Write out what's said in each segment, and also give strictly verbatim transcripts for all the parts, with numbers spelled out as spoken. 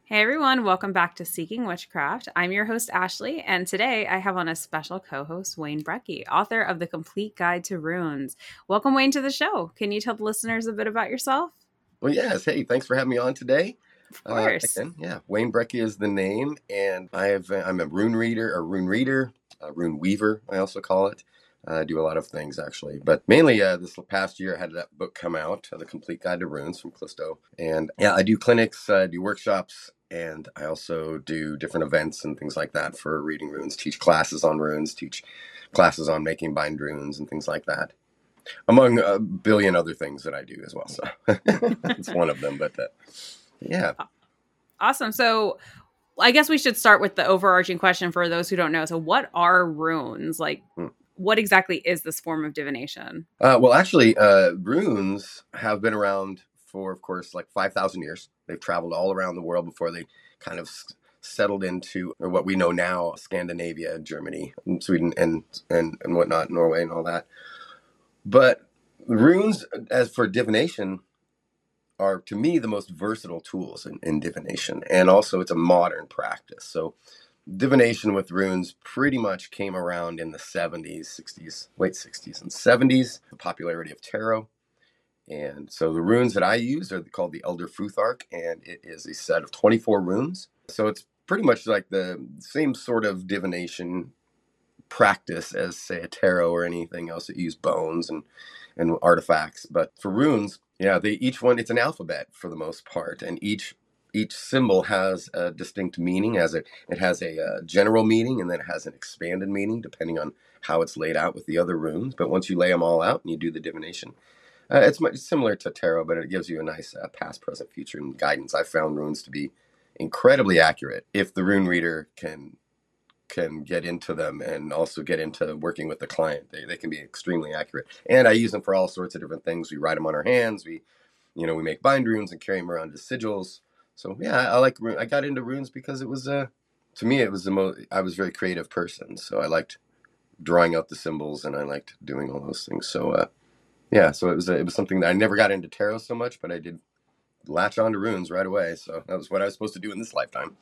Hey everyone, welcome back to Seeking Witchcraft. I'm your host, Ashley, and today I have on a special co host, Wayne Brecky, author of The Complete Guide to Runes. Welcome, Wayne, to the show. Can you tell the listeners a bit about yourself? Well, yes. Hey, thanks for having me on today. Of Uh, course. again, yeah, Wayne Brecky is the name, and I have I'm a rune reader, a rune reader, a rune weaver. I also call it. Uh, I do a lot of things actually, but mainly uh, this past year I had that book come out, uh, The Complete Guide to Runes from Callisto, and yeah, I do clinics, uh, do workshops, and I also do different events and things like that for reading runes. Teach classes on runes, teach classes on making bind runes and things like that, among a billion other things that I do as well. So it's one of them, but uh, yeah. Awesome. So I guess we should start with the overarching question for those who don't know. So, what are runes? Like, Hmm. what exactly is this form of divination? Uh, well, actually, uh, runes have been around for, of course, like five thousand years. They've traveled all around the world before they kind of s- settled into what we know now, Scandinavia, Germany, and Sweden, and, and, and whatnot, Norway and all that. But runes, as for divination, are to me the most versatile tools in, in divination. And also it's a modern practice. So divination with runes pretty much came around in the seventies, sixties, late sixties and seventies, the popularity of tarot. And so the runes that I use are called the Elder Futhark, and it is a set of twenty-four runes. So it's pretty much like the same sort of divination practice as, say, a tarot or anything else that use bones and, and artifacts. But for runes, yeah, they each one, it's an alphabet for the most part, and each each symbol has a distinct meaning. As it it has a uh, general meaning, and then it has an expanded meaning depending on how it's laid out with the other runes. But once you lay them all out and you do the divination, uh, it's much similar to tarot, but it gives you a nice uh, past, present, future, and guidance. I found runes to be incredibly accurate if the rune reader can can get into them and also get into working with the client. They, they can be extremely accurate. And I use them for all sorts of different things. We write them on our hands. We, you know, we make bind runes and carry them around as sigils. So yeah, I, I like, I got into runes because it was, uh, to me, it was the most, I was a very creative person. So I liked drawing out the symbols and I liked doing all those things. So, uh, yeah, so it was, it was something that I never got into tarot so much, but I did latch on to runes right away. So that was what I was supposed to do in this lifetime.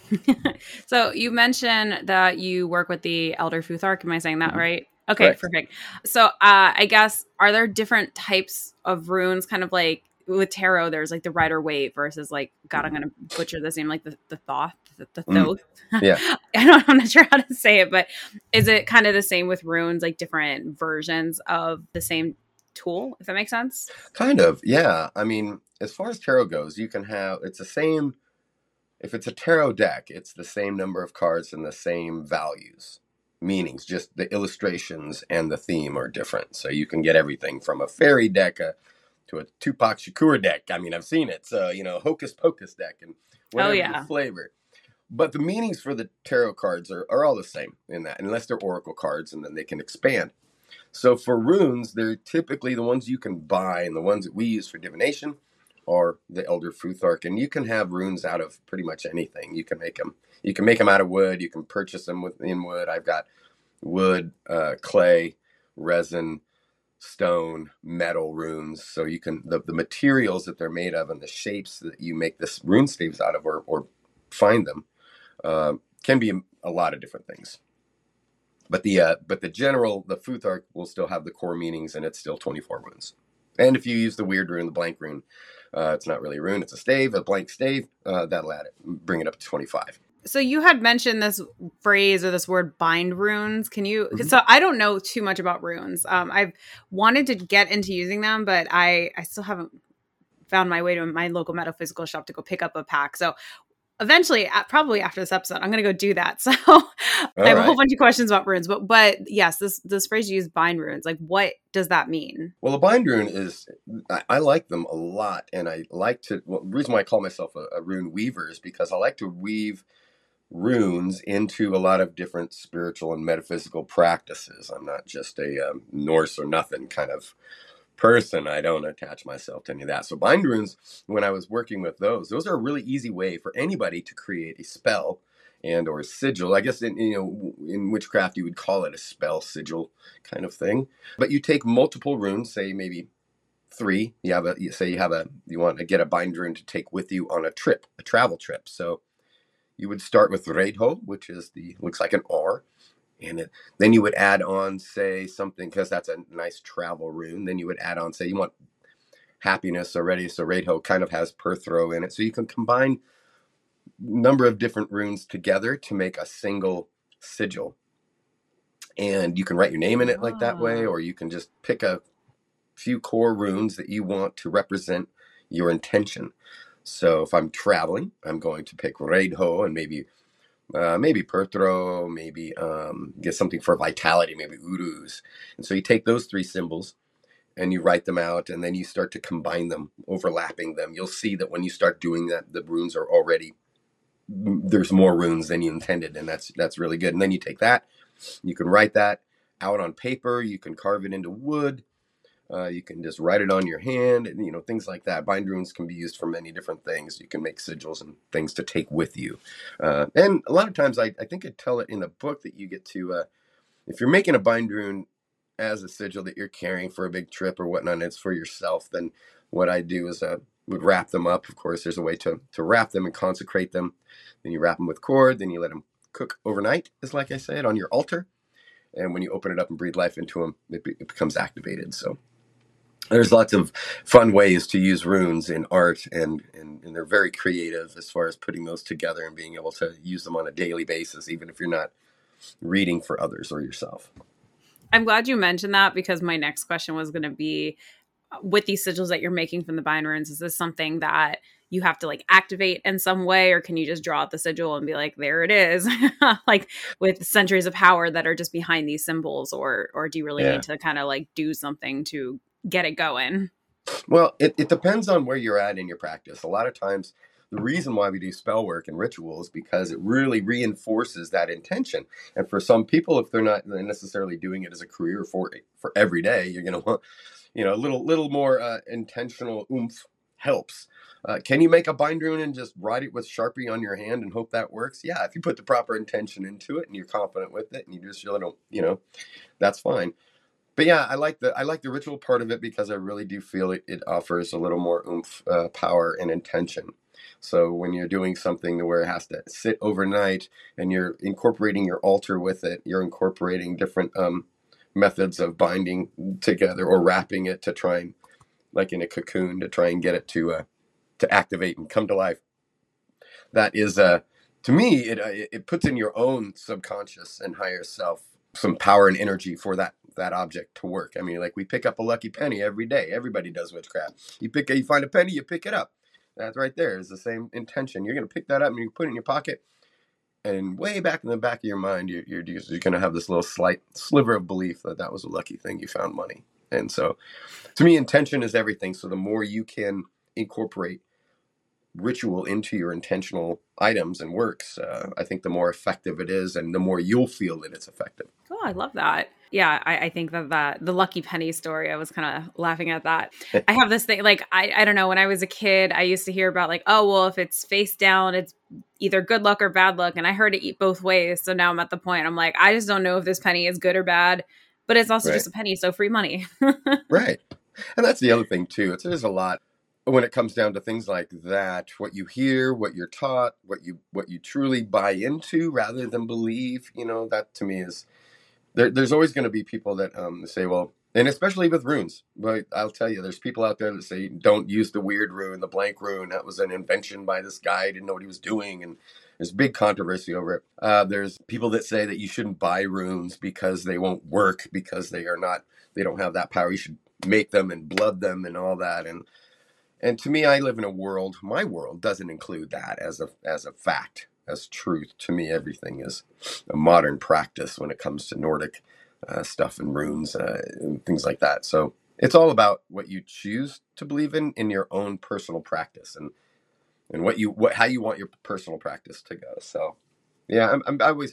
So, you mentioned that you work with the Elder Futhark. Am I saying that Mm-hmm. right? Okay, Correct. perfect. So, uh, I guess, are there different types of runes, kind of like with tarot? There's like the Rider Waite versus like, God, I'm Mm-hmm. going to butcher this name, like the, the Thoth, the, the Mm. Thoth. Yeah. I don't, I'm not sure how to say it, but is it kind of the same with runes, like different versions of the same tool, if that makes sense? Kind of, yeah. I mean, as far as tarot goes, you can have it's the same. If it's a tarot deck, it's the same number of cards and the same values, meanings. Just the illustrations and the theme are different. So you can get everything from a fairy deck uh, to a Tupac Shakur deck. I mean, I've seen it. So you know, Hocus Pocus deck and Oh, whatever the yeah. flavor. But the meanings for the tarot cards are, are all the same in that, unless they're oracle cards, and then they can expand. So for runes, they're typically the ones you can buy, and the ones that we use for divination are the Elder Futhark. And you can have runes out of pretty much anything. You can make them. You can make them out of wood. You can purchase them with, in wood. I've got wood, uh, clay, resin, stone, metal runes. So you can the, the materials that they're made of and the shapes that you make this rune staves out of, or, or find them, uh, can be a lot of different things. But the uh, but the general the Futhark will still have the core meanings, and it's still twenty-four runes. And if you use the weird rune, the blank rune, uh, it's not really a rune; it's a stave, a blank stave. Uh, that'll add it, bring it up to twenty-five. So you had mentioned this phrase or this word bind runes. Can you, Mm-hmm. so I don't know too much about runes. Um, I've wanted to get into using them, but I, I still haven't found my way to my local metaphysical shop to go pick up a pack. So eventually, uh, probably after this episode, I'm going to go do that. So I All have a whole right. bunch of questions about runes, but, but yes, this, this phrase you use, bind runes, like what does that mean? Well, a bind rune is I, I like them a lot, and I like to. Well, the reason why I call myself a, a rune weaver is because I like to weave runes into a lot of different spiritual and metaphysical practices. I'm not just a um, Norse or nothing kind of person. I don't attach myself to any of that. So bind runes, when I was working with those, those are a really easy way for anybody to create a spell and or a sigil. I guess in, you know, in witchcraft you would call it a spell sigil kind of thing. But you take multiple runes, say maybe three. You have a you say you have a you want to get a bind rune to take with you on a trip, a travel trip. So you would start with Reidho, which is the looks like an R, and it, then you would add on, say, something, because that's a nice travel rune. Then you would add on, say, you want happiness already. So Reidho kind of has Perthro in it. So you can combine number of different runes together to make a single sigil. And you can write your name in it like that way, or you can just pick a few core runes that you want to represent your intention. So if I'm traveling, I'm going to pick Reidho and maybe uh, maybe Perthro, maybe um, get something for vitality, maybe Uruz. And so you take those three symbols and you write them out, and then you start to combine them, overlapping them. You'll see that when you start doing that, the runes are already, there's more runes than you intended, and that's that's really good. And then you take that, you can write that out on paper, you can carve it into wood, uh, you can just write it on your hand, and you know, things like that. Bind runes can be used for many different things. You can make sigils and things to take with you. Uh, and a lot of times, I, I think I tell it in the book that you get to, uh, if you're making a bind rune as a sigil that you're carrying for a big trip or whatnot, and it's for yourself, then what I do is uh, would wrap them up. Of course, there's a way to, to wrap them and consecrate them. Then you wrap them with cord, then you let them cook overnight, is like I said, on your altar. And when you open it up and breathe life into them, it, be, it becomes activated. So there's lots of fun ways to use runes in art, and, and, and they're very creative as far as putting those together and being able to use them on a daily basis, even if you're not reading for others or yourself. I'm glad you mentioned that, because my next question was going to be, with these sigils that you're making from the bind runes, is this something that you have to like activate in some way, or can you just draw out the sigil and be like, there it is, like with centuries of power that are just behind these symbols, or or do you really yeah. need to kind of like do something to get it going? Well, it, it depends on where you're at in your practice. A lot of times, the reason why we do spell work and rituals, because it really reinforces that intention. And for some people, if they're not necessarily doing it as a career for for every day, you're going to want, you know, a little little more uh, intentional oomph helps. Uh, can you make a bind rune and just write it with Sharpie on your hand and hope that works? Yeah, if you put the proper intention into it and you're confident with it and you just, you know, you know, that's fine. But yeah, I like the I like the ritual part of it, because I really do feel it, it offers a little more oomph, uh, power, and intention. So when you're doing something where it has to sit overnight and you're incorporating your altar with it, you're incorporating different um, methods of binding together or wrapping it to try and, like in a cocoon, to try and get it to uh, to activate and come to life. That is, uh, to me, it it puts in your own subconscious and higher self some power and energy for that that object to work. I mean, like we pick up a lucky penny every day. Everybody does witchcraft. You pick, you find a penny, you pick it up. That's right there. It's the same intention. You're going to pick that up and you put it in your pocket. And way back in the back of your mind, you're, you're, you're going to have this little slight sliver of belief that that was a lucky thing. You found money. And so to me, intention is everything. So the more you can incorporate ritual into your intentional items and works, uh, I think the more effective it is, and the more you'll feel that it's effective. Oh, I love that. Yeah, I, I think that, that the lucky penny story, I was kind of laughing at that. I have this thing, like, I, I don't know, when I was a kid, I used to hear about like, oh, well, if it's face down, it's either good luck or bad luck. And I heard it eat both ways. So now I'm at the point, I'm like, I just don't know if this penny is good or bad, but it's also right. just a penny. So free money. Right. And that's the other thing too. It's, there's a lot when it comes down to things like that, what you hear, what you're taught, what you, what you truly buy into rather than believe, you know, that to me is, There, there's always going to be people that um, say, well, and especially with runes, but I'll tell you, there's people out there that say, don't use the weird rune, the blank rune. That was an invention by this guy. He didn't know what he was doing. And there's big controversy over it. Uh, there's people that say that you shouldn't buy runes because they won't work, because they are not, they don't have that power. You should make them and blood them and all that. And and to me, I live in a world, my world doesn't include that as a as a fact. As truth. To me, everything is a modern practice when it comes to Nordic uh, stuff and runes uh, and things like that. So it's all about what you choose to believe in in your own personal practice, and and what you what how you want your personal practice to go. So yeah, I'm, I'm, I always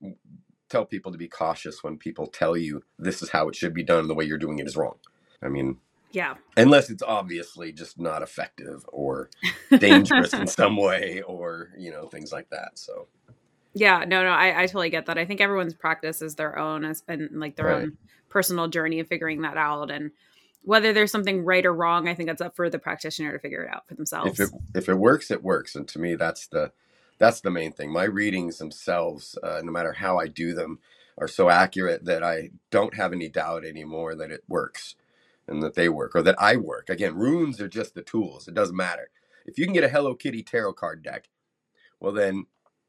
tell people to be cautious when people tell you this is how it should be done and the way you're doing it is wrong. I mean, yeah, unless it's obviously just not effective or dangerous in some way, or, you know, things like that. So, yeah, no, no, I, I totally get that. I think everyone's practice is their own, and like their right. own personal journey of figuring that out. And whether there's something right or wrong, I think that's up for the practitioner to figure it out for themselves. If it if it works, it works, and to me, that's the that's the main thing. My readings themselves, uh, no matter how I do them, are so accurate that I don't have any doubt anymore that it works and that they work or that I work. Again, runes are just the tools. It doesn't matter. If you can get a Hello Kitty tarot card deck, well then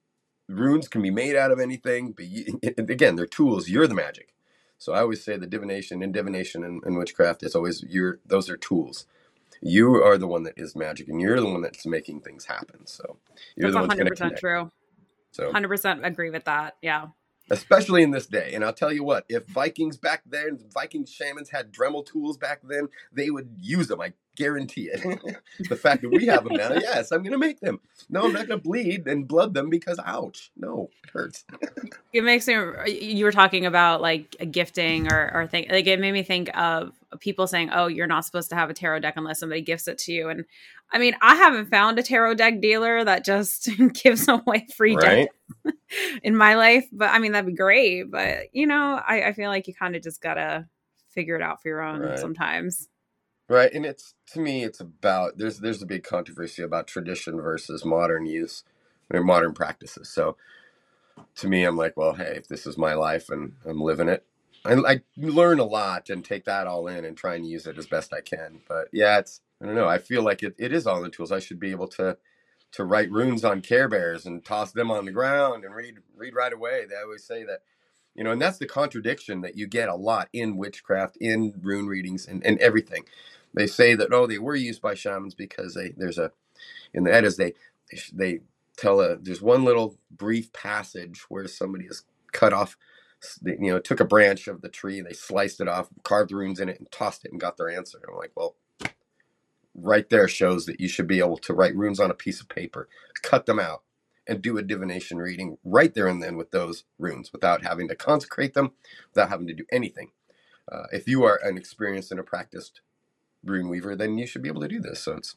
runes can be made out of anything. But you, again, they're tools. You're the magic. So I always say the divination and divination and, and witchcraft is always you're. Those are tools. You are the one that is magic, and you're the one that's making things happen. So you're that's the one that's going to one hundred percent true. So one hundred percent agree with that. Yeah. Especially in this day. And I'll tell you what, if Vikings back then, Viking shamans had Dremel tools back then, they would use them. I guarantee it. The fact that we have them now, yes, I'm going to make them. No, I'm not going to bleed and blood them because, ouch, no, it hurts. It makes me, you were talking about like a gifting or, or thing, like it made me think of people saying, oh, you're not supposed to have a tarot deck unless somebody gifts it to you. And I mean, I haven't found a tarot deck dealer that just gives away free right? decks in my life. But I mean, that'd be great. But, you know, I, I feel like you kind of just got to figure it out for your own Right. sometimes. Right. And it's, to me, it's about, there's there's a big controversy about tradition versus modern use or modern practices. So to me, I'm like, well, hey, if this is my life and I'm living it, I, I learn a lot and take that all in and try and use it as best I can. But yeah, it's, I don't know. I feel like it, it is all the tools. I should be able to to write runes on Care Bears and toss them on the ground and read read right away. They always say that, you know, and that's the contradiction that you get a lot in witchcraft, in rune readings, and, and everything. They say that, oh, they were used by shamans because they there's a, in the Eddas, they they tell a, there's one little brief passage where somebody is cut off, they, you know, took a branch of the tree, they sliced it off, carved runes in it, and tossed it and got their answer. I'm like, well, right there shows that you should be able to write runes on a piece of paper, cut them out, and do a divination reading right there and then with those runes without having to consecrate them, without having to do anything. Uh, if you are an experienced and a practiced rune weaver, then you should be able to do this. So it's,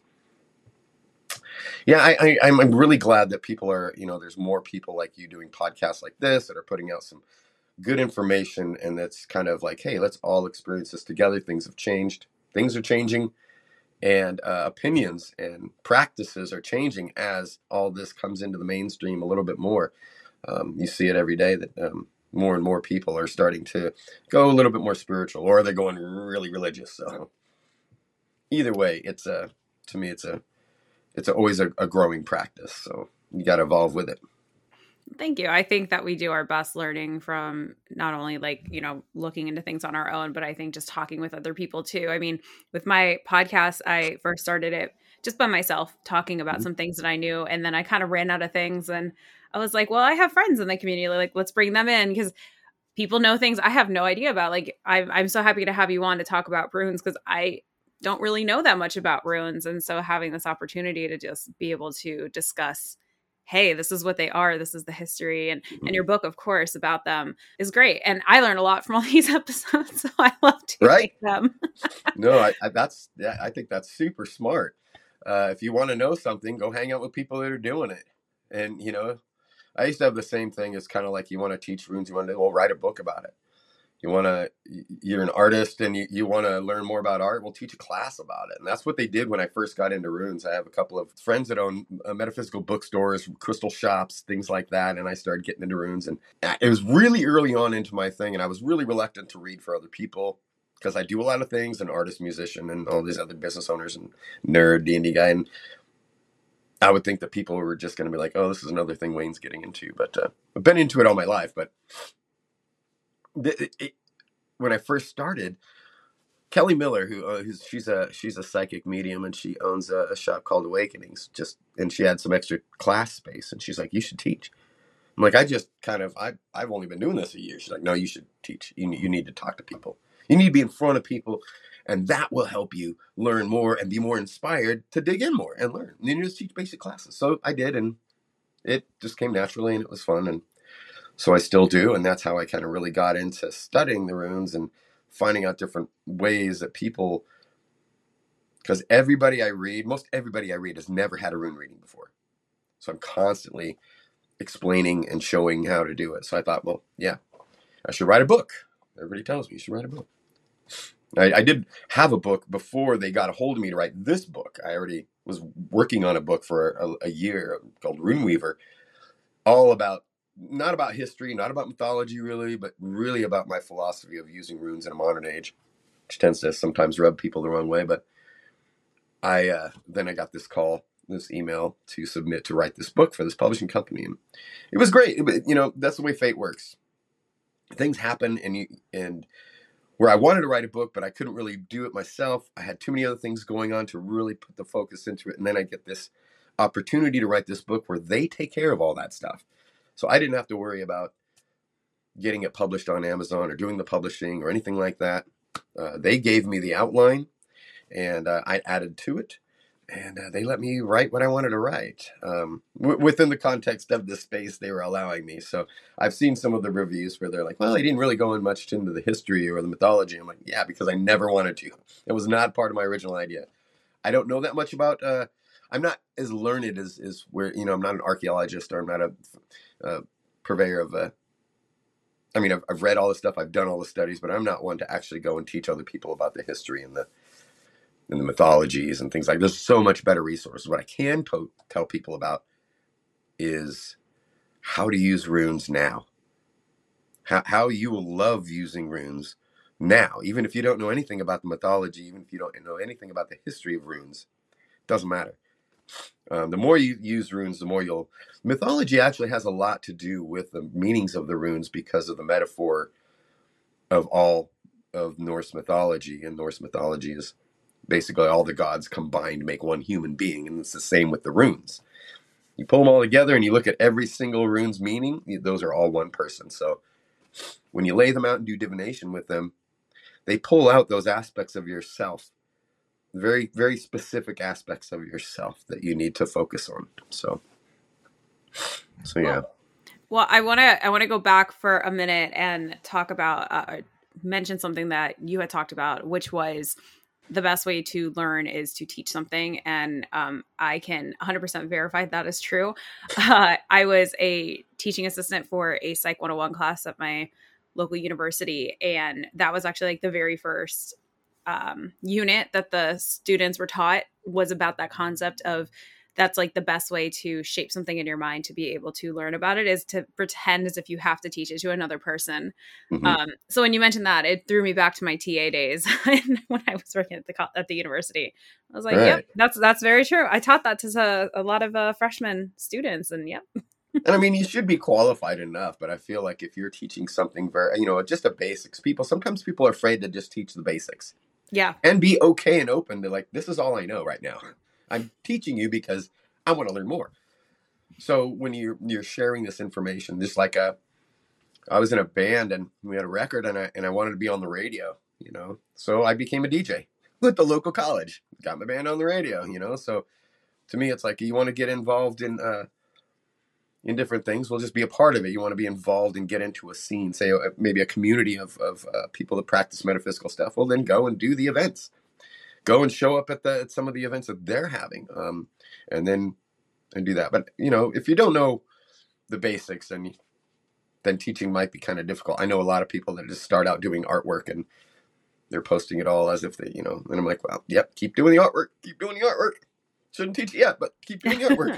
yeah, I, I, I'm really glad that people are, you know, there's more people like you doing podcasts like this that are putting out some good information. And that's kind of like, hey, let's all experience this together. Things have changed. Things are changing. And uh, opinions and practices are changing as all this comes into the mainstream a little bit more. Um, you see it every day that um, more and more people are starting to go a little bit more spiritual, or they're going really religious. So either way, it's a, to me, it's a, it's a, always a, a growing practice. So you got to evolve with it. Thank you. I think that we do our best learning from not only like, you know, looking into things on our own, but I think just talking with other people too. I mean, with my podcast, I first started it just by myself, talking about mm-hmm. some things that I knew. And then I kind of ran out of things. And I was like, well, I have friends in the community. Like, let's bring them in because people know things I have no idea about. Like, I'm, I'm so happy to have you on to talk about runes because I don't really know that much about runes. And so having this opportunity to just be able to discuss, hey, this is what they are. This is the history. And, and your book, of course, about them is great. And I learn a lot from all these episodes. So I love to right? make them. No, I, I, that's, yeah, I think that's super smart. Uh, if you want to know something, go hang out with people that are doing it. And, you know, I used to have the same thing as kind of like you want to teach runes, you want to, well, write a book about it. You want to, you're an artist and you, you want to learn more about art, we'll teach a class about it. And that's what they did when I first got into runes. I have a couple of friends that own uh, metaphysical bookstores, crystal shops, things like that. And I started getting into runes. And it was really early on into my thing. And I was really reluctant to read for other people because I do a lot of things, an artist, musician, and all these other business owners and nerd, D and D guy. And I would think that people were just going to be like, oh, this is another thing Wayne's getting into. But uh, I've been into it all my life. But It, it, when I first started, Kelly Miller, who uh, who's, she's a she's a psychic medium and she owns a, a shop called Awakenings. Just and she had some extra class space and she's like, you should teach. I'm like, I just kind of I I've only been doing this a year. She's like, no, you should teach. You you need to talk to people. You need to be in front of people, and that will help you learn more and be more inspired to dig in more and learn. And then you just teach basic classes. So I did, and it just came naturally and it was fun. And so I still do, and that's how I kind of really got into studying the runes and finding out different ways that people, because everybody I read, most everybody I read has never had a rune reading before. So I'm constantly explaining and showing how to do it. So I thought, well, yeah, I should write a book. Everybody tells me you should write a book. I, I did have a book before they got a hold of me to write this book. I already was working on a book for a, a year called Runeweaver, all about, not about history, not about mythology really, but really about my philosophy of using runes in a modern age, which tends to sometimes rub people the wrong way. But I uh, then I got this call, this email to submit to write this book for this publishing company, and it was great. It, you know, that's the way fate works. Things happen, and you and where I wanted to write a book, but I couldn't really do it myself. I had too many other things going on to really put the focus into it, and then I get this opportunity to write this book where they take care of all that stuff. So I didn't have to worry about getting it published on Amazon or doing the publishing or anything like that. Uh, they gave me the outline, and uh, I added to it, and uh, they let me write what I wanted to write um, w- within the context of the space they were allowing me. So I've seen some of the reviews where they're like, well, he didn't really go in much into the history or the mythology. I'm like, yeah, because I never wanted to. It was not part of my original idea. I don't know that much about, uh, I'm not as learned as, as where, you know, I'm not an archaeologist, or I'm not a uh, purveyor of, uh, I mean, I've, I've read all the stuff, I've done all the studies, but I'm not one to actually go and teach other people about the history and the and the mythologies and things like. There's so much better resources. What I can po- tell people about is how to use runes now. How how you will love using runes now, even if you don't know anything about the mythology, even if you don't know anything about the history of runes. Doesn't matter. Um, the more you use runes, the more you'll. Mythology actually has a lot to do with the meanings of the runes because of the metaphor of all of Norse mythology, and Norse mythology is basically all the gods combined make one human being, and it's the same with the runes. You pull them all together and you look at every single rune's meaning, those are all one person. So when you lay them out and do divination with them, they pull out those aspects of yourself, very, very specific aspects of yourself that you need to focus on. So, so yeah. Well, well I want to I want to go back for a minute and talk about uh, mention something that you had talked about, which was the best way to learn is to teach something. And um, I can one hundred percent verify that is true. Uh, I was a teaching assistant for a Psych one oh one class at my local university. And that was actually like the very first um, unit that the students were taught was about that concept of that's like the best way to shape something in your mind to be able to learn about it is to pretend as if you have to teach it to another person. Mm-hmm. Um, so when you mentioned that, it threw me back to my T A days when I was working at the at the university. I was like, right. Yep, that's that's very true. I taught that to a, a lot of uh, freshman students, and yep. And I mean, you should be qualified enough, but I feel like if you're teaching something very, you know, just the basics, people, sometimes people are afraid to just teach the basics. Yeah. And be okay and open to like, this is all I know right now. I'm teaching you because I want to learn more. So when you're you're sharing this information, just like a, I was in a band and we had a record and I and I wanted to be on the radio, you know. So I became a D J with the local college. Got my band on the radio, you know. So to me, it's like you want to get involved in uh, in different things. Well, just be a part of it. You want to be involved and get into a scene, say uh, maybe a community of of uh, people that practice metaphysical stuff. Well, then go and do the events. Go and show up at the at some of the events that they're having, um, and then and do that. But you know, if you don't know the basics, then then teaching might be kind of difficult. I know a lot of people that just start out doing artwork and they're posting it all as if they, you know. And I'm like, well, yep, keep doing the artwork, keep doing the artwork. Shouldn't teach it yet, but keep doing the artwork.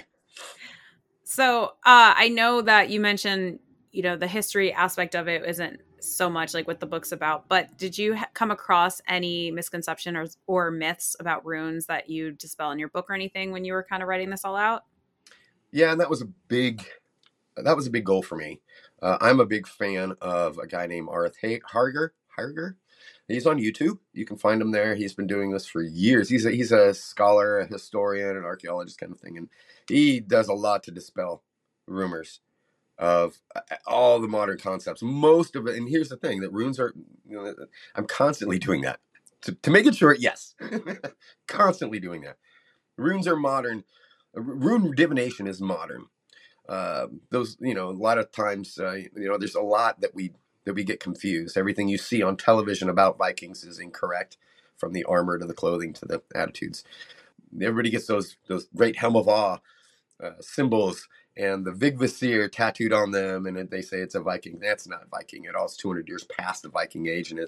So uh, I know that you mentioned, you know, the history aspect of it isn't so much like what the book's about, but did you ha- come across any misconception or, or myths about runes that you dispel in your book or anything when you were kind of writing this all out? Yeah, and that was a big, that was a big goal for me. Uh, I'm a big fan of a guy named Arth Harger. Harger. He's on YouTube. You can find him there. He's been doing this for years. He's a, he's a scholar, a historian, an archaeologist kind of thing. And he does a lot to dispel rumors of all the modern concepts. Most of it. And here's the thing, that runes are, you know, I'm constantly doing that. To, to make it short, yes. Constantly doing that. Runes are modern. Rune divination is modern. Uh, those, you know, a lot of times, uh, you know, there's a lot that we that we get confused. Everything you see on television about Vikings is incorrect, from the armor to the clothing to the attitudes. Everybody gets those those great helm of awe uh, symbols and the Vigvasir tattooed on them, and they say it's a Viking. That's not Viking at all. It's two hundred years past the Viking age, and it's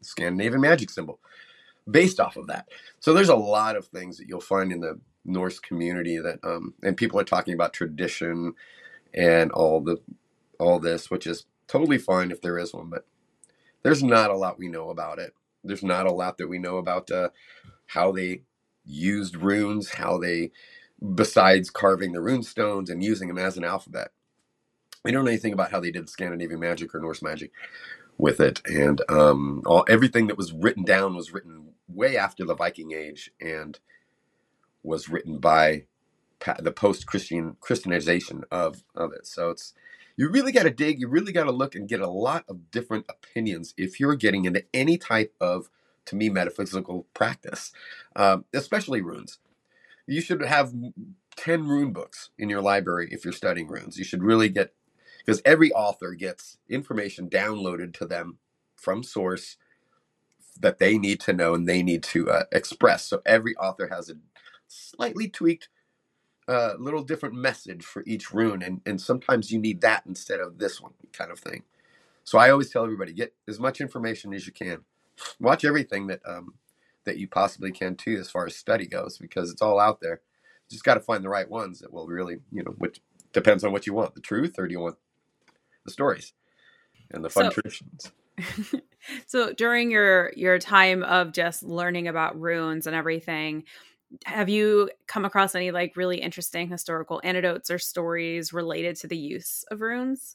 Scandinavian magic symbol based off of that. So there's a lot of things that you'll find in the Norse community that, um, and people are talking about tradition and all the, all this, which is totally fine if there is one, but there's not a lot we know about it. There's not a lot that we know about uh, how they used runes, how they, besides carving the rune stones and using them as an alphabet. We don't know anything about how they did Scandinavian magic or Norse magic with it. And um, all everything that was written down was written way after the Viking Age and was written by pa- the post-Christian Christianization of, of it. So it's, you really got to dig, you really got to look and get a lot of different opinions if you're getting into any type of, to me, metaphysical practice, um, especially runes. You should have ten rune books in your library if you're studying runes. You should really get, because every author gets information downloaded to them from source that they need to know and they need to uh, express. So every author has a slightly tweaked, uh, little different message for each rune. And, and sometimes you need that instead of this one kind of thing. So I always tell everybody, get as much information as you can. Watch everything that um, that you possibly can too, as far as study goes, because it's all out there. You just got to find the right ones that will really, you know, which depends on what you want, the truth, or do you want the stories and the fun so, traditions. So during your your time of just learning about runes and everything, have you come across any like really interesting historical anecdotes or stories related to the use of runes?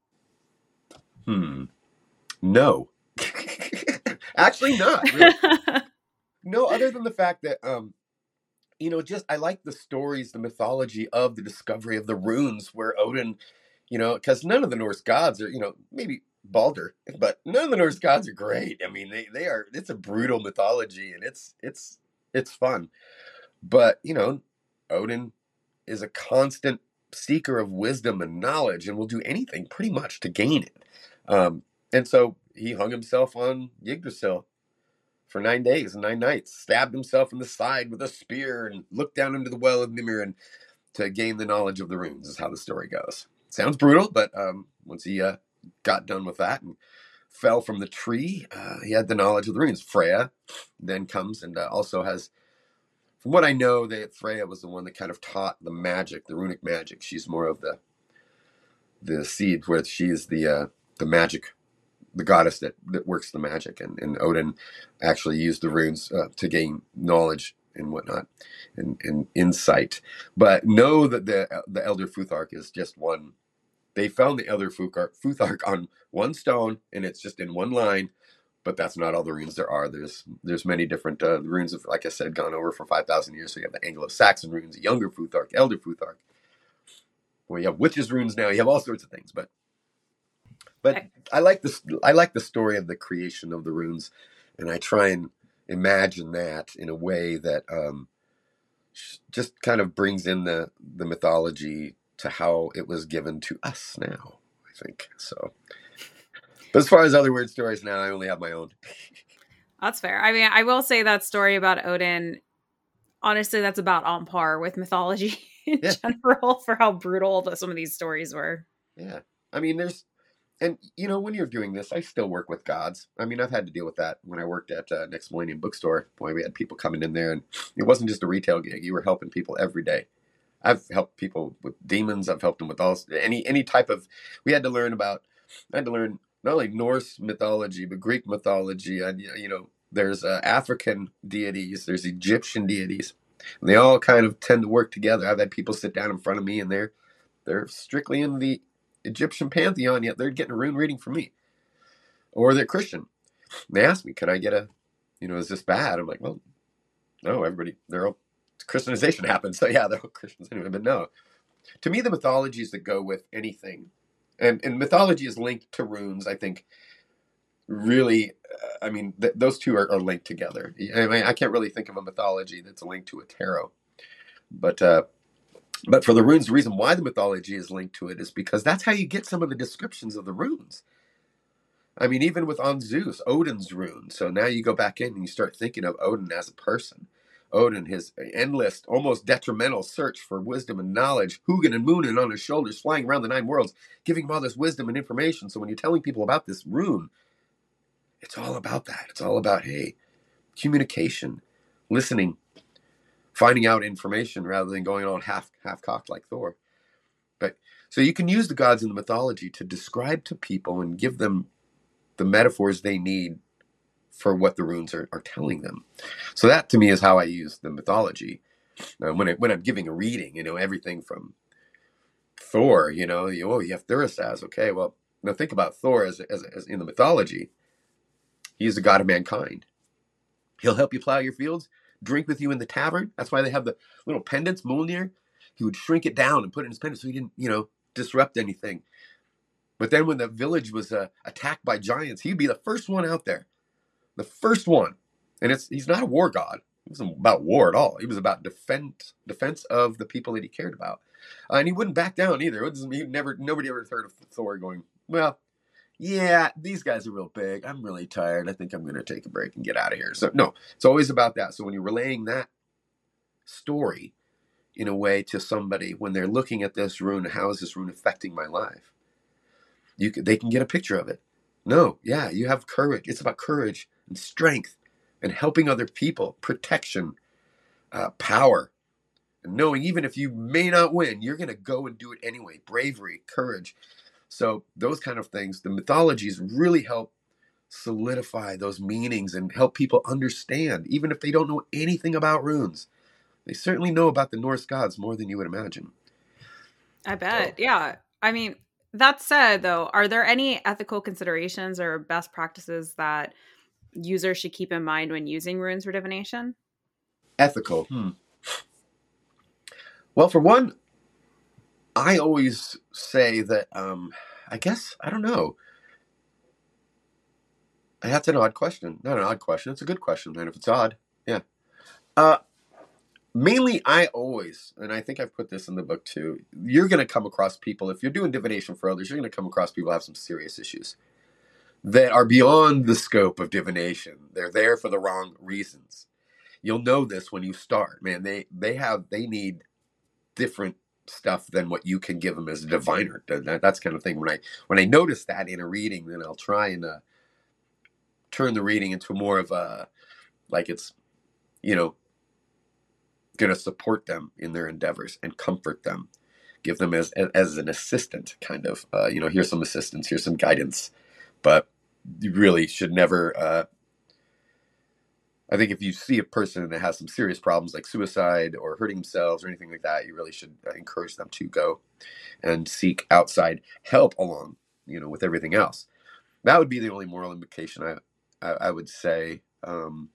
Hmm. No. Actually not. Really. No, other than the fact that um you know, just I like the stories, the mythology of the discovery of the runes where Odin, you know, because none of the Norse gods are, you know, maybe Balder, but none of the Norse gods are great. I mean, they, they are, it's a brutal mythology and it's, it's, it's fun. But, you know, Odin is a constant seeker of wisdom and knowledge and will do anything pretty much to gain it. Um, and so he hung himself on Yggdrasil for nine days and nine nights, stabbed himself in the side with a spear and looked down into the well of Mimir and to gain the knowledge of the runes is how the story goes. Sounds brutal, but um, once he uh, got done with that and fell from the tree, uh, he had the knowledge of the runes. Freya then comes and uh, also has, from what I know, that Freya was the one that kind of taught the magic, the runic magic. She's more of the the seed, where she's the uh, the magic, the goddess that, that works the magic. And, and Odin actually used the runes uh, to gain knowledge and whatnot, and, and insight. But know that the the Elder Futhark is just one. They found the Elder Futhark, Futhark on one stone, and it's just in one line. But that's not all the runes there are. There's there's many different uh, runes have, like I said, gone over for five thousand years. So you have the Anglo-Saxon runes, the Younger Futhark, Elder Futhark. Well, you have witches runes now. You have all sorts of things. But but I like this. I like the story of the creation of the runes, and I try and imagine that in a way that um, just kind of brings in the the mythology to how it was given to us now, I think. So, but as far as other weird stories now, I only have my own. That's fair. I mean, I will say that story about Odin, honestly, that's about on par with mythology in yeah. general for how brutal some of these stories were. Yeah. I mean, there's, and you know, when you're doing this, I still work with gods. I mean, I've had to deal with that when I worked at uh, Next Millennium Bookstore. Boy, we had people coming in there, and it wasn't just a retail gig. You were helping people every day. I've helped people with demons. I've helped them with all any any type of. We had to learn about. I had to learn not only Norse mythology but Greek mythology. And you know, there's uh, African deities. There's Egyptian deities. And they all kind of tend to work together. I've had people sit down in front of me, and they're they're strictly in the Egyptian pantheon, yet they're getting a rune reading from me, or they're Christian. And they ask me, "Can I get a? You know, is this bad?" I'm like, "Well, no. Everybody, they're all." Christianization happens, so yeah, they're all Christians anyway. But no, to me, the mythologies that go with anything, and, and mythology is linked to runes. I think, really, uh, I mean, th- those two are, are linked together. I mean, I can't really think of a mythology that's linked to a tarot, but uh, but for the runes, the reason why the mythology is linked to it is because that's how you get some of the descriptions of the runes. I mean, even with on Zeus, Odin's rune. So now you go back in and you start thinking of Odin as a person. Odin, his endless, almost detrimental search for wisdom and knowledge, Hugin and Munin on his shoulders, flying around the nine worlds, giving him all this wisdom and information. So when you're telling people about this rune, It's all about that. It's all about, hey, communication, listening, finding out information rather than going on half half cocked like Thor. But so you can use the gods in the mythology to describe to people and give them the metaphors they need for what the runes are, are telling them. So that to me is how I use the mythology. Uh, when I, when I'm giving a reading, you know, everything from Thor, you know, you, oh, you have Thurisaz. Okay, well, now think about Thor as, as, as in the mythology. He's the god of mankind. He'll help you plow your fields, drink with you in the tavern. That's why they have the little pendants, Mjolnir. He would shrink it down and put it in his pendant so he didn't, you know, disrupt anything. But then when the village was uh, attacked by giants, he'd be the first one out there. The first one. And it's he's not a war god. He wasn't about war at all. He was about defense defense of the people that he cared about. Uh, and he wouldn't back down either. It was, he never, nobody ever heard of Thor going, well, yeah, these guys are real big. I'm really tired. I think I'm going to take a break and get out of here. So no, it's always about that. So when you're relaying that story in a way to somebody, when they're looking at this rune, how is this rune affecting my life? You can, they can get a picture of it. No, yeah, you have courage. It's about courage and strength and helping other people, protection, uh, power, and knowing even if you may not win, you're going to go and do it anyway. Bravery, courage. So those kind of things, the mythologies really help solidify those meanings and help people understand, even if they don't know anything about runes. They certainly know about the Norse gods more than you would imagine. I bet. So, yeah. I mean, that said, though, are there any ethical considerations or best practices that users should keep in mind when using runes for divination? Ethical. Hmm. Well, for one, I always say that, um, I guess, I don't know. That's an odd question. Not an odd question. It's a good question. And if it's odd, yeah. Uh, mainly, I always, and I think I've put this in the book too, you're going to come across people, if you're doing divination for others, you're going to come across people who have some serious issues that are beyond the scope of divination. They're there for the wrong reasons. You'll know this when you start, man. They they have, they need different stuff than what you can give them as a diviner. That, that's kind of thing. When I, when I notice that in a reading, then I'll try and uh, turn the reading into more of a, like it's, you know, going to support them in their endeavors and comfort them, give them as as an assistant, kind of, uh, you know, here's some assistance, here's some guidance, but you really should never, uh, I think if you see a person that has some serious problems like suicide or hurting themselves or anything like that, you really should encourage them to go and seek outside help along, you know, with everything else. That would be the only moral implication I, I, I would say. Um,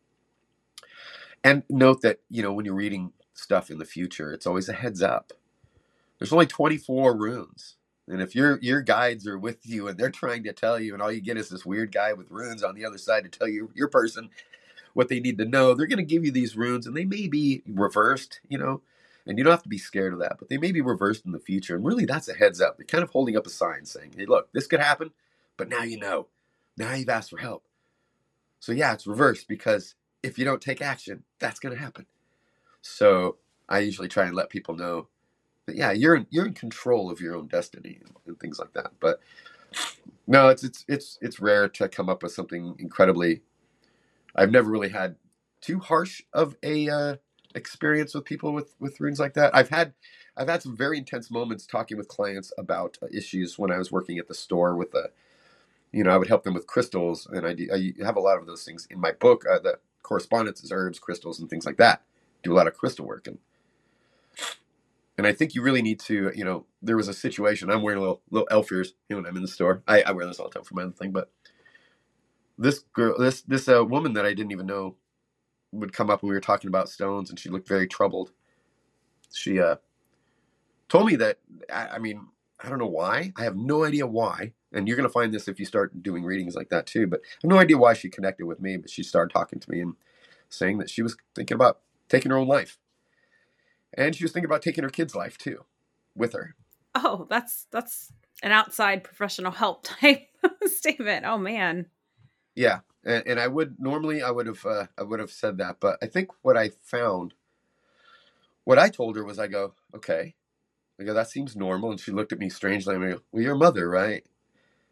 And note that, you know, when you're reading stuff in the future, it's always a heads up. There's only twenty-four runes. And if your your guides are with you and they're trying to tell you, and all you get is this weird guy with runes on the other side to tell you, your person, what they need to know, they're going to give you these runes, and they may be reversed, you know, and you don't have to be scared of that, but they may be reversed in the future. And really, that's a heads up. They're kind of holding up a sign saying, hey, look, this could happen, but now you know. Now you've asked for help. So yeah, it's reversed because if you don't take action, that's going to happen. So I usually try and let people know that, yeah, you're in, you're in control of your own destiny and, and things like that. But no, it's, it's, it's, it's rare to come up with something incredibly, I've never really had too harsh of a, uh, experience with people with, with runes like that. I've had, I've had some very intense moments talking with clients about uh, issues when I was working at the store with the, you know, I would help them with crystals, and I, do, I have a lot of those things in my book, uh, that correspondences, herbs, crystals, and things like that. Do a lot of crystal work. And and I think you really need to, you know, there was a situation, I'm wearing a little, little elf ears, you know, when I'm in the store. I, I wear this all the time for my own thing, but this girl, this, this uh, woman that I didn't even know would come up when we were talking about stones, and she looked very troubled. She uh, told me that, I, I mean, I don't know why. I have no idea why. And you're going to find this if you start doing readings like that too. But I have no idea why she connected with me, but she started talking to me and saying that she was thinking about taking her own life. And she was thinking about taking her kid's life too, with her. Oh, that's that's an outside professional help type statement. Oh man. Yeah, and, and I would normally I would have uh, I would have said that, but I think what I found, what I told her was, I go, okay, I go, that seems normal, and she looked at me strangely. And I go, well, you're a mother, right?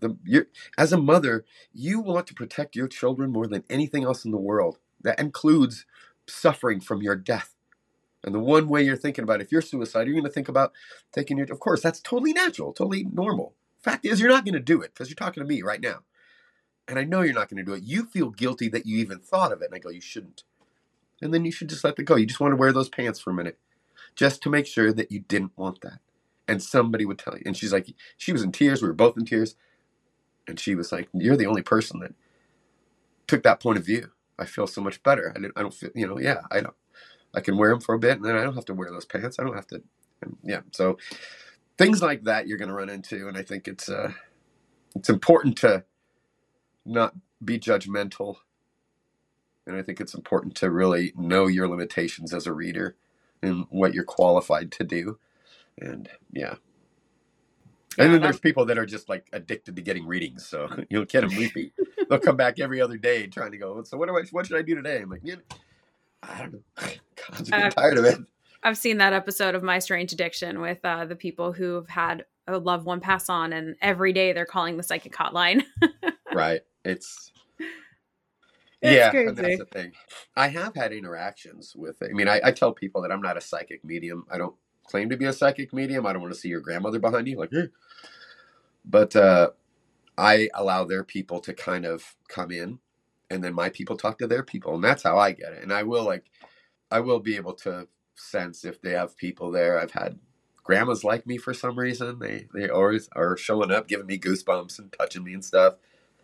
The you're, as a mother, you want to protect your children more than anything else in the world. That includes suffering from your death. And the one way you're thinking about, if you're suicide, you're going to think about taking your, of course, that's totally natural, totally normal. Fact is, you're not going to do it because you're talking to me right now. And I know you're not going to do it. You feel guilty that you even thought of it. And I go, you shouldn't. And then you should just let it go. You just want to wear those pants for a minute just to make sure that you didn't want that. And somebody would tell you. And she's like, she was in tears. We were both in tears. And she was like, you're the only person that took that point of view. I feel so much better. I, didn't, I don't feel, you know, yeah, I don't. I can wear them for a bit, and then I don't have to wear those pants. I don't have to, and yeah. So things like that you're going to run into, and I think it's uh, it's important to not be judgmental, and I think it's important to really know your limitations as a reader and what you're qualified to do, and yeah. And Yeah, then there's that's people that are just like addicted to getting readings, so you'll get them repeat. They'll come back every other day trying to go. So what do I? What should I do today? I'm like, yeah. I don't know. God, I'm getting I've, tired of it. I've seen that episode of My Strange Addiction with uh, the people who've had a loved one pass on, and every day they're calling the psychic hotline. Right. It's, It's yeah, and that's crazy. the thing. I have had interactions with it. I mean, I, I tell people that I'm not a psychic medium. I don't claim to be a psychic medium. I don't want to see your grandmother behind you. Like, eh. But uh, I allow their people to kind of come in, and then my people talk to their people, and that's how I get it. And I will like, I will be able to sense if they have people there. I've had grandmas like me for some reason. They they always are showing up, giving me goosebumps and touching me and stuff.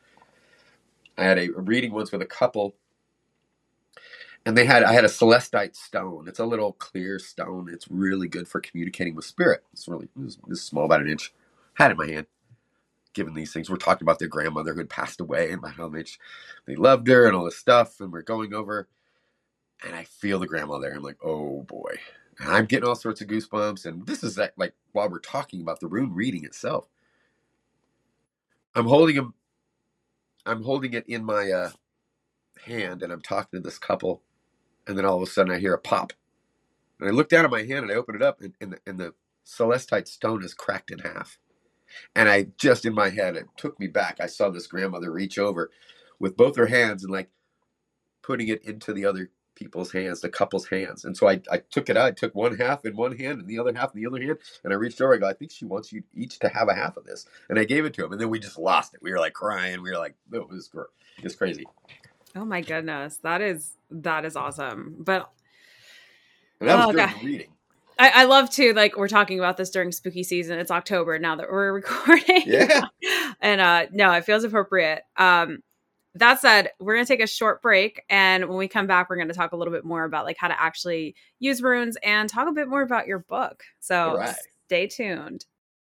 I had a, a reading once with a couple, and they had I had a celestite stone. It's a little clear stone. It's really good for communicating with spirit. It's really it was, it was small, about an inch. Had it in my hand. Given these things, we're talking about their grandmother who had passed away and about how much they loved her and all this stuff, and we're going over, and I feel the grandma there. I'm like, oh boy, and I'm getting all sorts of goosebumps. And this is that like while we're talking about the rune reading itself, I'm holding him, I'm holding it in my uh, hand, and I'm talking to this couple, and then all of a sudden I hear a pop, and I look down at my hand and I open it up, and, and, the, and the celestite stone is cracked in half. And I just in my head, it took me back. I saw this grandmother reach over with both her hands and like putting it into the other people's hands, the couple's hands. And so I, I took it out. I took one half in one hand and the other half in the other hand. And I reached over. I go, I think she wants you each to have a half of this. And I gave it to him. And then we just lost it. We were like crying. We were like, oh, it was, it was crazy. Oh my goodness. That is, that is awesome. But and that was oh, during God. the reading. I, I love to, like, we're talking about this during spooky season. It's October now that we're recording. Yeah. And uh, no, it feels appropriate. Um, that said, we're going to take a short break. And when we come back, we're going to talk a little bit more about like how to actually use runes and talk a bit more about your book. So All right. Stay tuned.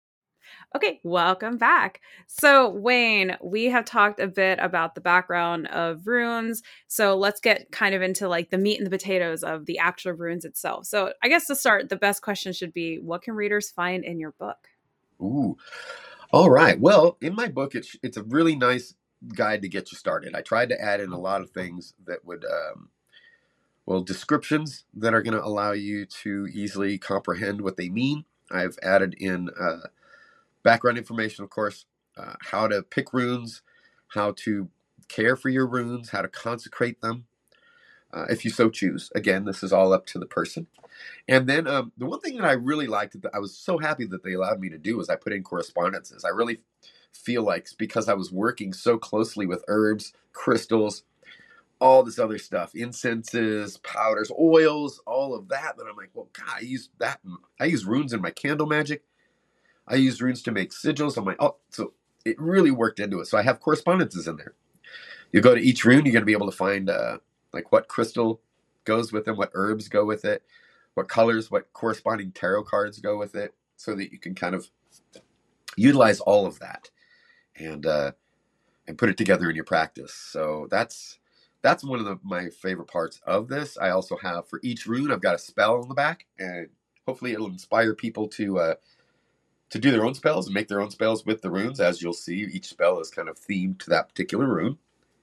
Okay, welcome back. So Wayne, we have talked a bit about the background of runes. So let's get kind of into like the meat and the potatoes of the actual runes itself. So I guess to start, the best question should be, what can readers find in your book? Ooh. All right. Well, in my book, it's it's a really nice guide to get you started. I tried to add in a lot of things that would, um, well, descriptions that are going to allow you to easily comprehend what they mean. I've added in uh, background information, of course, uh, how to pick runes, how to care for your runes, how to consecrate them, uh, if you so choose. Again, this is all up to the person. And then um, the one thing that I really liked, that I was so happy that they allowed me to do, is I put in correspondences. I really feel like because I was working so closely with herbs, crystals, all this other stuff, incenses, powders, oils, all of that, that I'm like, well, God, I use that. I use runes in my candle magic. I use runes to make sigils on my, oh, so it really worked into it. So I have correspondences in there. You go to each rune, you're going to be able to find uh, like what crystal goes with them, what herbs go with it, what colors, what corresponding tarot cards go with it, so that you can kind of utilize all of that and uh, and put it together in your practice. So that's that's one of the, my favorite parts of this. I also have, for each rune, I've got a spell on the back, and hopefully it'll inspire people to uh, to do their own spells and make their own spells with the runes. As you'll see, each spell is kind of themed to that particular rune,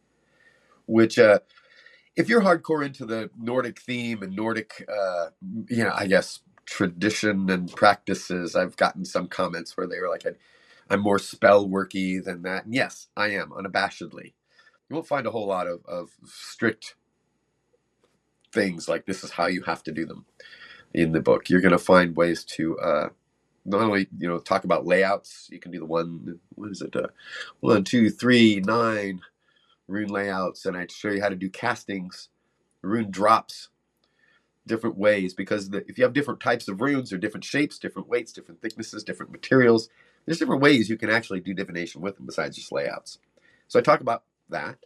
which uh, if you're hardcore into the Nordic theme and Nordic, uh, you know, I guess tradition and practices, I've gotten some comments where they were like, I'd, I'm more spell worky than that. And yes, I am, unabashedly. You won't find a whole lot of, of strict things like this is how you have to do them in the book. You're going to find ways to uh, not only, you know, talk about layouts. You can do the one, what is it? Uh, one, two, three, nine rune layouts. And I show you how to do castings, rune drops, different ways, because the, if you have different types of runes or different shapes, different weights, different thicknesses, different materials, there's different ways you can actually do divination with them besides just layouts. So I talk about that.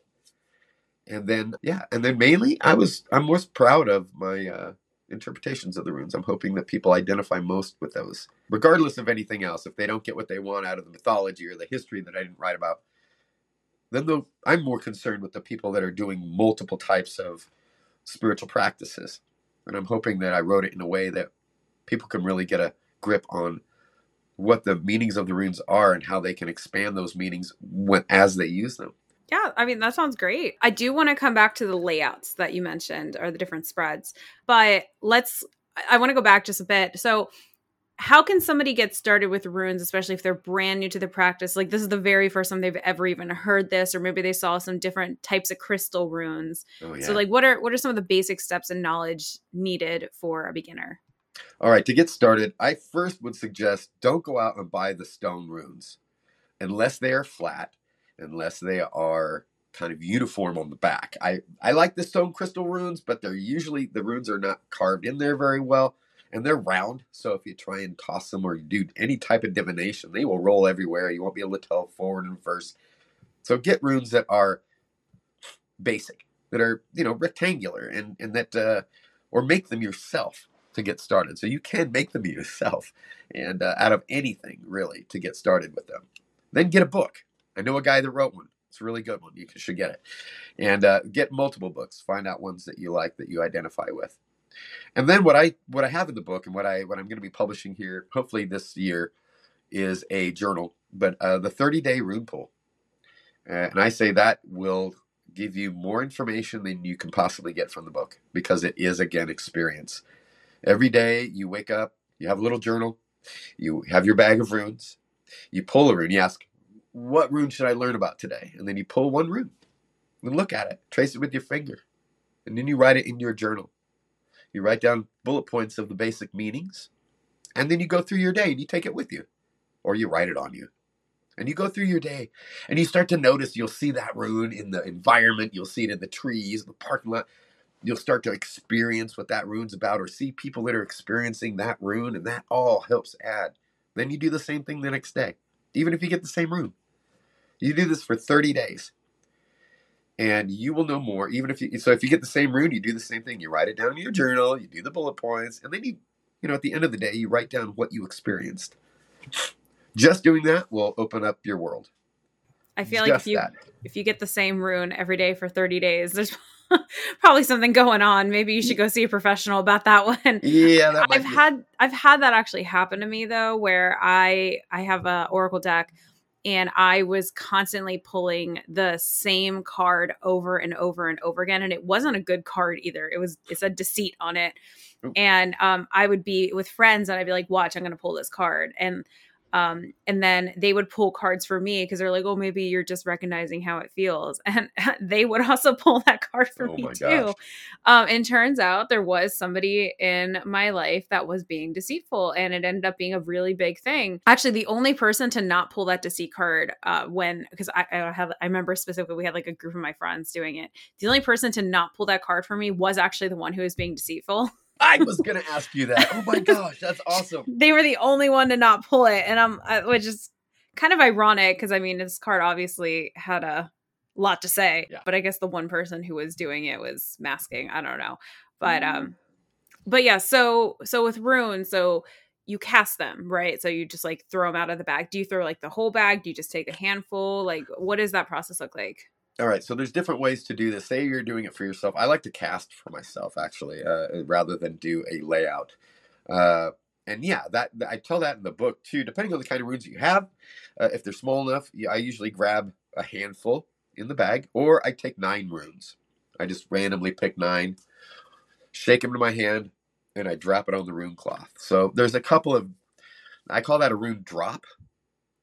And then, yeah, and then mainly I was, I'm most proud of my uh, interpretations of the runes. I'm hoping that people identify most with those, regardless of anything else. If they don't get what they want out of the mythology or the history that I didn't write about, then the, I'm more concerned with the people that are doing multiple types of spiritual practices. And I'm hoping that I wrote it in a way that people can really get a grip on what the meanings of the runes are and how they can expand those meanings when, as they use them. Yeah, I mean, that sounds great. I do want to come back to the layouts that you mentioned or the different spreads, but let's, I want to go back just a bit. So how can somebody get started with runes, especially if they're brand new to the practice? Like this is the very first time they've ever even heard this, or maybe they saw some different types of crystal runes. Oh, yeah. So like what are, what are some of the basic steps and knowledge needed for a beginner? All right, to get started, I first would suggest don't go out and buy the stone runes unless they are flat, unless they are kind of uniform on the back. I, I like the stone crystal runes, but they're usually, the runes are not carved in there very well, and they're round. So if you try and toss them or do any type of divination, they will roll everywhere. You won't be able to tell forward and reverse. So get runes that are basic, that are, you know, rectangular, and, and that, uh, or make them yourself to get started. So you can make them yourself and uh, out of anything really to get started with them. Then get a book. I know a guy that wrote one. It's a really good one. You should get it. And uh, get multiple books. Find out ones that you like, that you identify with. And then what I what I have in the book and what I what I'm going to be publishing here, hopefully this year, is a journal, but uh, the thirty-day rune pool. Uh, and I say that will give you more information than you can possibly get from the book, because it is, again, experience. Every day you wake up, you have a little journal, you have your bag of runes, you pull a rune, you ask, what rune should I learn about today? And then you pull one rune and look at it, trace it with your finger, and then you write it in your journal. You write down bullet points of the basic meanings, and then you go through your day and you take it with you, or you write it on you. And you go through your day and you start to notice, you'll see that rune in the environment, you'll see it in the trees, the parking lot. You'll start to experience what that rune's about, or see people that are experiencing that rune, and that all helps add. Then you do the same thing the next day, even if you get the same rune. You do this for thirty days, and you will know more. Even if you, so if you get the same rune, you do the same thing. You write it down in your journal, you do the bullet points, and then you, you know, at the end of the day, you write down what you experienced. Just doing that will open up your world. I feel Just like if you that. if you get the same rune every day for thirty days, there's probably something going on. Maybe you should go see a professional about that one. Yeah, that I've be. had I've had that actually happen to me though, where I I have a Oracle deck, and I was constantly pulling the same card over and over and over again, and it wasn't a good card either. It was it said deceit on it, Ooh. and um, I would be with friends, and I'd be like, "Watch, I'm going to pull this card," and Um, and then they would pull cards for me because they're like, oh, maybe you're just recognizing how it feels. And they would also pull that card for oh me too. Gosh. Um, and turns out there was somebody in my life that was being deceitful, and it ended up being a really big thing. Actually, the only person to not pull that deceit card uh, when, because I, I have, I remember specifically we had like a group of my friends doing it. The only person to not pull that card for me was actually the one who was being deceitful. I was going to ask you that. Oh my gosh, that's awesome. They were the only one to not pull it. And I'm, I, which is kind of ironic because I mean, this card obviously had a lot to say, yeah. but I guess the one person who was doing it was masking. I don't know. But, mm. um, but yeah, so, so with runes, so you cast them, right? So you just like throw them out of the bag. Do you throw like the whole bag? Do you just take a handful? Like, what does that process look like? All right, so there's different ways to do this. Say you're doing it for yourself. I like to cast for myself, actually, uh, rather than do a layout. Uh, and yeah, that I tell that in the book, too. Depending on the kind of runes you have, uh, if they're small enough, I usually grab a handful in the bag, or I take nine runes. I just randomly pick nine, shake them in my hand, and I drop it on the rune cloth. So there's a couple of, I call that a rune drop.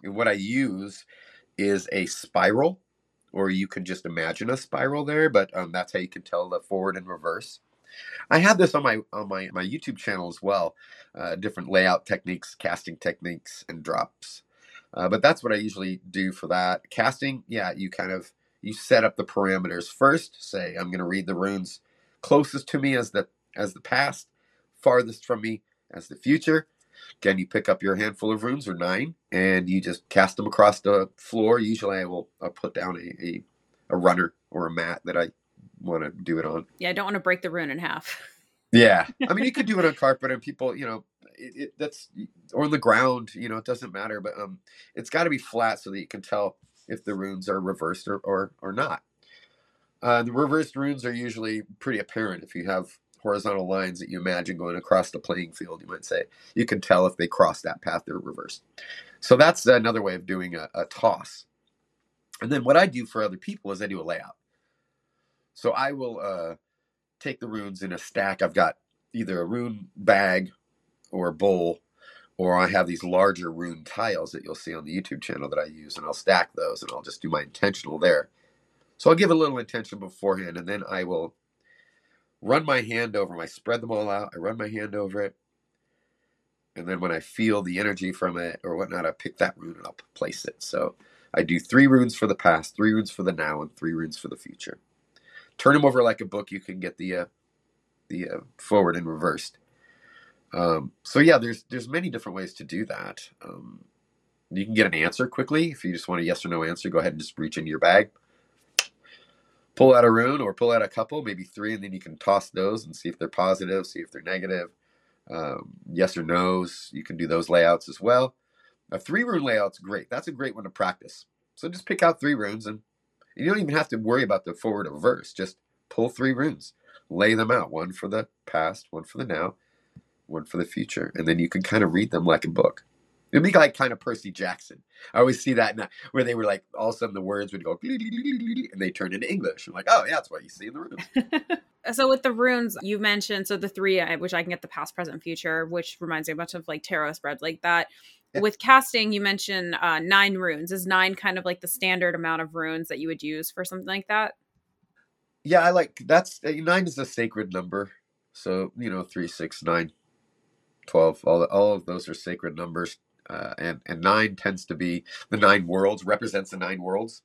And what I use is a spiral, or you can just imagine a spiral there, but um, that's how you can tell the forward and reverse. I have this on my on my, my YouTube channel as well, uh, different layout techniques, casting techniques, and drops. Uh, but that's what I usually do for that. Casting, yeah, you kind of, you set up the parameters first. Say, I'm going to read the runes closest to me as the as the past, farthest from me as the future. Again, you pick up your handful of runes, or nine, and you just cast them across the floor. Usually I will I'll put down a, a, a runner or a mat that I want to do it on. Yeah, I don't want to break the rune in half. Yeah. I mean, you could do it on carpet, and people, you know, it, it, that's, or on the ground, you know, it doesn't matter, but um, it's got to be flat so that you can tell if the runes are reversed or, or, or not. Uh, the reversed runes are usually pretty apparent. If you have horizontal lines that you imagine going across the playing field, you might say, you can tell if they cross that path, they're reversed. So that's another way of doing a, a toss. And then what I do for other people is I do a layout. So I will uh, take the runes in a stack. I've got either a rune bag or a bowl, or I have these larger rune tiles that you'll see on the YouTube channel that I use, and I'll stack those, and I'll just do my intentional there. So I'll give a little intention beforehand, and then I will run my hand over them. I spread them all out. I run my hand over it. And then when I feel the energy from it or whatnot, I pick that rune and I'll place it. So I do three runes for the past, three runes for the now, and three runes for the future. Turn them over like a book. You can get the uh, the uh, forward and reversed. Um, so yeah, there's there's many different ways to do that. Um, you can get an answer quickly. If you just want a yes or no answer, go ahead and just reach into your bag, pull out a rune or pull out a couple, maybe three, and then you can toss those and see if they're positive, see if they're negative. Um, yes or no's, you can do those layouts as well. A three rune layout's great. That's a great one to practice. So just pick out three runes, and you don't even have to worry about the forward or reverse. Just pull three runes, lay them out, one for the past, one for the now, one for the future, and then you can kind of read them like a book. It'd be like kind of Percy Jackson. I always see that now, where they were like, all of a sudden the words would go, and they turned into English. I'm like, oh, yeah, that's what you see in the runes. So with the runes, you mentioned, so the three, which I can get the past, present, future, which reminds me a bunch of like tarot spreads like that. Yeah. With casting, you mentioned uh, nine runes. Is nine kind of like the standard amount of runes that you would use for something like that? Yeah, I like, that's, uh, nine is a sacred number. So, you know, three, six, nine, twelve, all, all of those are sacred numbers. Uh, and, and nine tends to be the nine worlds, represents the nine worlds.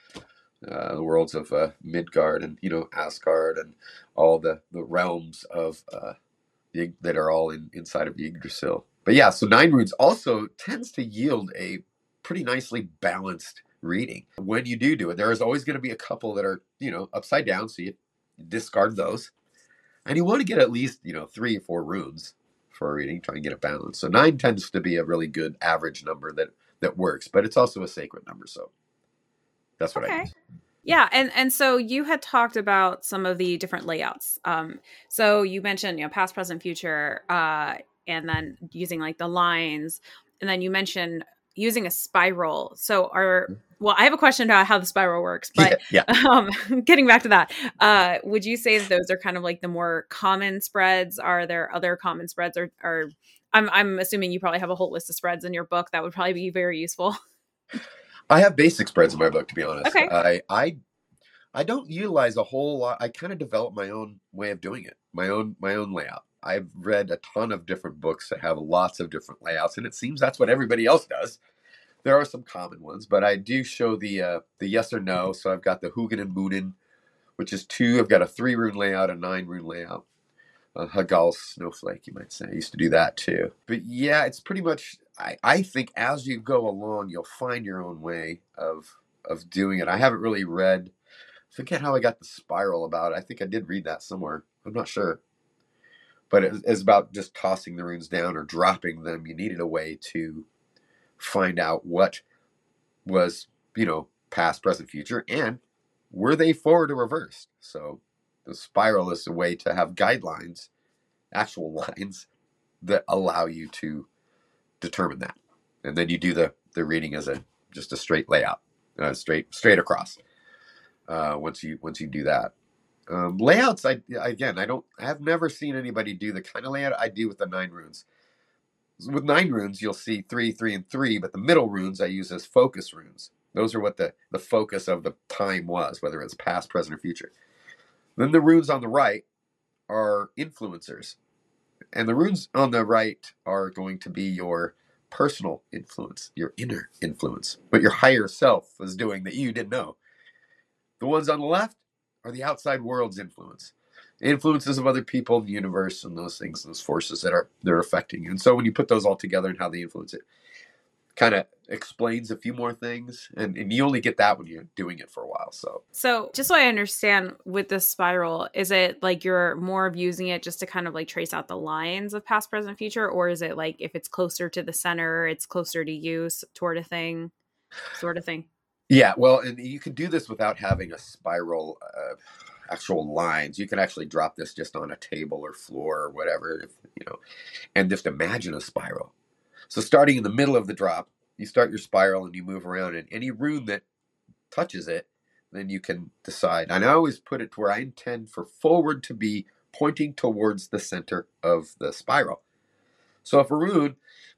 Uh, the worlds of uh, Midgard and, you know, Asgard and all the, the realms of uh, the, that are all in, inside of Yggdrasil. But yeah, so nine runes also tends to yield a pretty nicely balanced reading. When you do do it, there is always going to be a couple that are, you know, upside down, so you discard those. And you want to get at least, you know, three or four runes for a reading, try and get it balanced. So nine tends to be a really good average number that, that works, but it's also a sacred number, so that's what okay. I use. Yeah. And, and so you had talked about some of the different layouts. Um, so you mentioned, you know, past, present, future, uh, and then using like the lines, and then you mentioned using a spiral. So are, well, I have a question about how the spiral works, but yeah, yeah. Um, getting back to that, uh, would you say that those are kind of like the more common spreads? Are there other common spreads, or, or I'm, I'm assuming you probably have a whole list of spreads in your book that would probably be very useful. I have basic spreads in my book, to be honest. Okay. I, I, I don't utilize a whole lot. I kind of developed my own way of doing it, my own, my own layout. I've read a ton of different books that have lots of different layouts, and it seems that's what everybody else does. There are some common ones, but I do show the uh, the yes or no. So I've got the Hugin and Munin, which is two. I've got a three rune layout, a nine rune layout. A Hagal snowflake, you might say. I used to do that too. But yeah, it's pretty much, I, I think as you go along, you'll find your own way of of doing it. I haven't really read, I forget how I got the spiral about it. I think I did read that somewhere. I'm not sure. But it, it's about just tossing the runes down or dropping them. You needed a way to find out what was, you know, past, present, future, and were they forward or reversed? So the spiral is a way to have guidelines, actual lines that allow you to determine that. And then you do the, the reading as a just a straight layout, uh, straight straight across. Uh, once you once you do that, um, layouts. I again, I don't. I have never seen anybody do the kind of layout I do with the nine runes. With nine runes, you'll see three, three, and three, but the middle runes I use as focus runes. Those are what the, the focus of the time was, whether it's past, present, or future. Then the runes on the right are influencers. And the runes on the right are going to be your personal influence, your inner influence, what your higher self is doing that you didn't know. The ones on the left are the outside world's influence. Influences of other people in the universe and those things, those forces that are they're affecting you. And so when you put those all together and how they influence it, kind of explains a few more things. And, and you only get that when you're doing it for a while. So So just so I understand with this spiral, is it like you're more of using it just to kind of like trace out the lines of past, present, future? Or is it like if it's closer to the center, it's closer to you sort of thing, sort of thing? Yeah, well, and you can do this without having a spiral uh, actual lines. You can actually drop this just on a table or floor or whatever, if, you know, and just imagine a spiral. So starting in the middle of the drop, you start your spiral and you move around, and any rune that touches it, then you can decide. And I always put it to where I intend for forward to be pointing towards the center of the spiral. So if a rune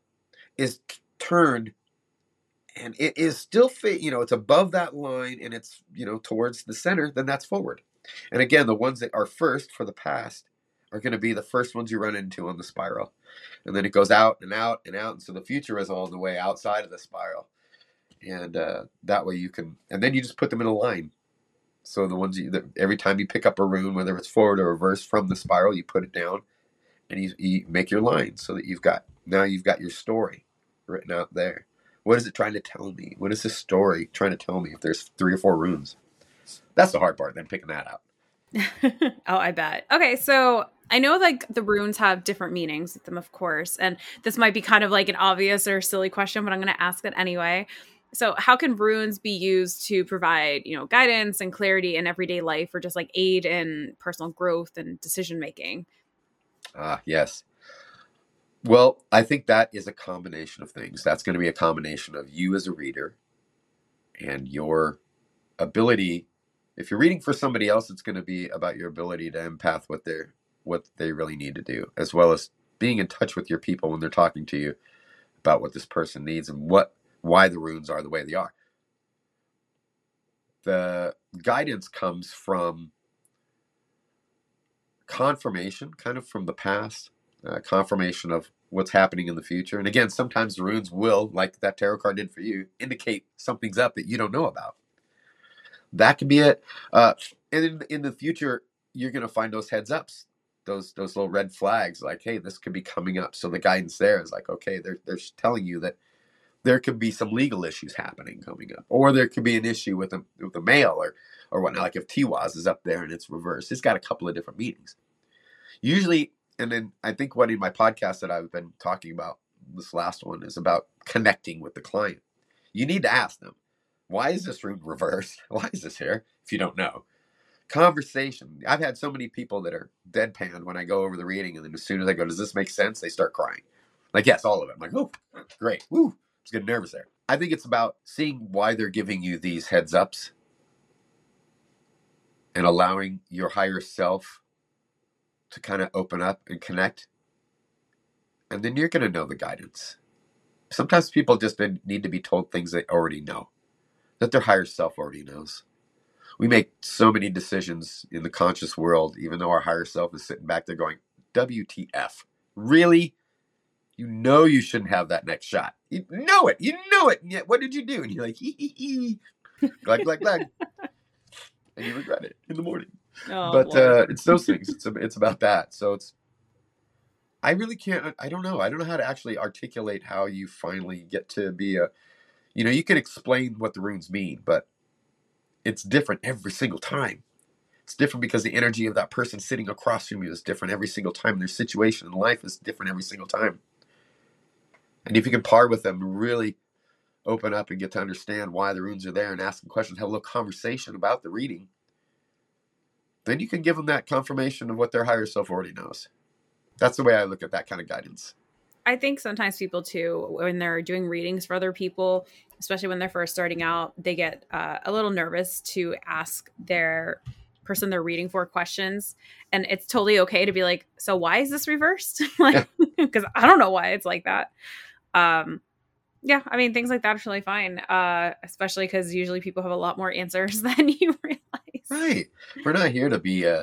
is turned and it is still fit, you know, it's above that line and it's, you know, towards the center, then that's forward. And again, the ones that are first for the past are going to be the first ones you run into on the spiral. And then it goes out and out and out. And so the future is all the way outside of the spiral. And uh, that way you can, and then you just put them in a line. So the ones you, that every time you pick up a rune, whether it's forward or reverse from the spiral, you put it down and you, you make your line so that you've got, now you've got your story written out there. What is it trying to tell me? What is this story trying to tell me if there's three or four runes? That's the hard part, then picking that out. Oh, I bet. Okay, so I know like the runes have different meanings with them, of course. And this might be kind of like an obvious or silly question, but I'm going to ask it anyway. So how can runes be used to provide, you know, guidance and clarity in everyday life, or just like aid in personal growth and decision making? Ah, yes. Well, I think that is a combination of things. That's going to be a combination of you as a reader and your ability. If you're reading for somebody else, it's going to be about your ability to empath what they're what they really need to do, as well as being in touch with your people when they're talking to you about what this person needs and what why the runes are the way they are. The guidance comes from confirmation, kind of from the past, uh, confirmation of what's happening in the future. And again, sometimes the runes will, like that tarot card did for you, indicate something's up that you don't know about. That can be it. Uh, and in, in the future, you're going to find those heads ups, those those little red flags, like, hey, this could be coming up. So the guidance there is like, okay, they're they're telling you that there could be some legal issues happening coming up, or there could be an issue with a with a mail or or whatnot. Like if Tiwaz is up there and it's reversed, it's got a couple of different meanings. Usually, and then I think what in my podcast that I've been talking about, this last one, is about connecting with the client. You need to ask them, why is this rune reversed? Why is this here? If you don't know. Conversation. I've had so many people that are deadpan when I go over the reading, and then as soon as I go, does this make sense? They start crying. Like, yes, all of it. I'm like, oh, great. Woo. I was getting nervous there. I think it's about seeing why they're giving you these heads ups and allowing your higher self to kind of open up and connect. And then you're going to know the guidance. Sometimes people just need to be told things they already know, that their higher self already knows. We make so many decisions in the conscious world, even though our higher self is sitting back there going, W T F? Really? You know you shouldn't have that next shot. You know it. You know it. And yet, what did you do? And you're like, hee, hee, hee. Glag, glag, glag. And you regret it in the morning. Oh, but uh, it's those things. It's it's about that. So it's, I really can't, I don't know. I don't know how to actually articulate how you finally get to be a, you know, you can explain what the runes mean, but it's different every single time. It's different because the energy of that person sitting across from you is different every single time. Their situation in life is different every single time. And if you can par with them, really open up and get to understand why the runes are there and ask them questions, have a little conversation about the reading, then you can give them that confirmation of what their higher self already knows. That's the way I look at that kind of guidance. I think sometimes people too, when they're doing readings for other people, especially when they're first starting out, they get uh, a little nervous to ask their person they're reading for questions, and it's totally okay to be like, so why is this reversed? Like, because I don't know why it's like that. Um, yeah, I mean, things like that are really fine, uh, especially because usually people have a lot more answers than you realize. Right. We're not here to be, uh,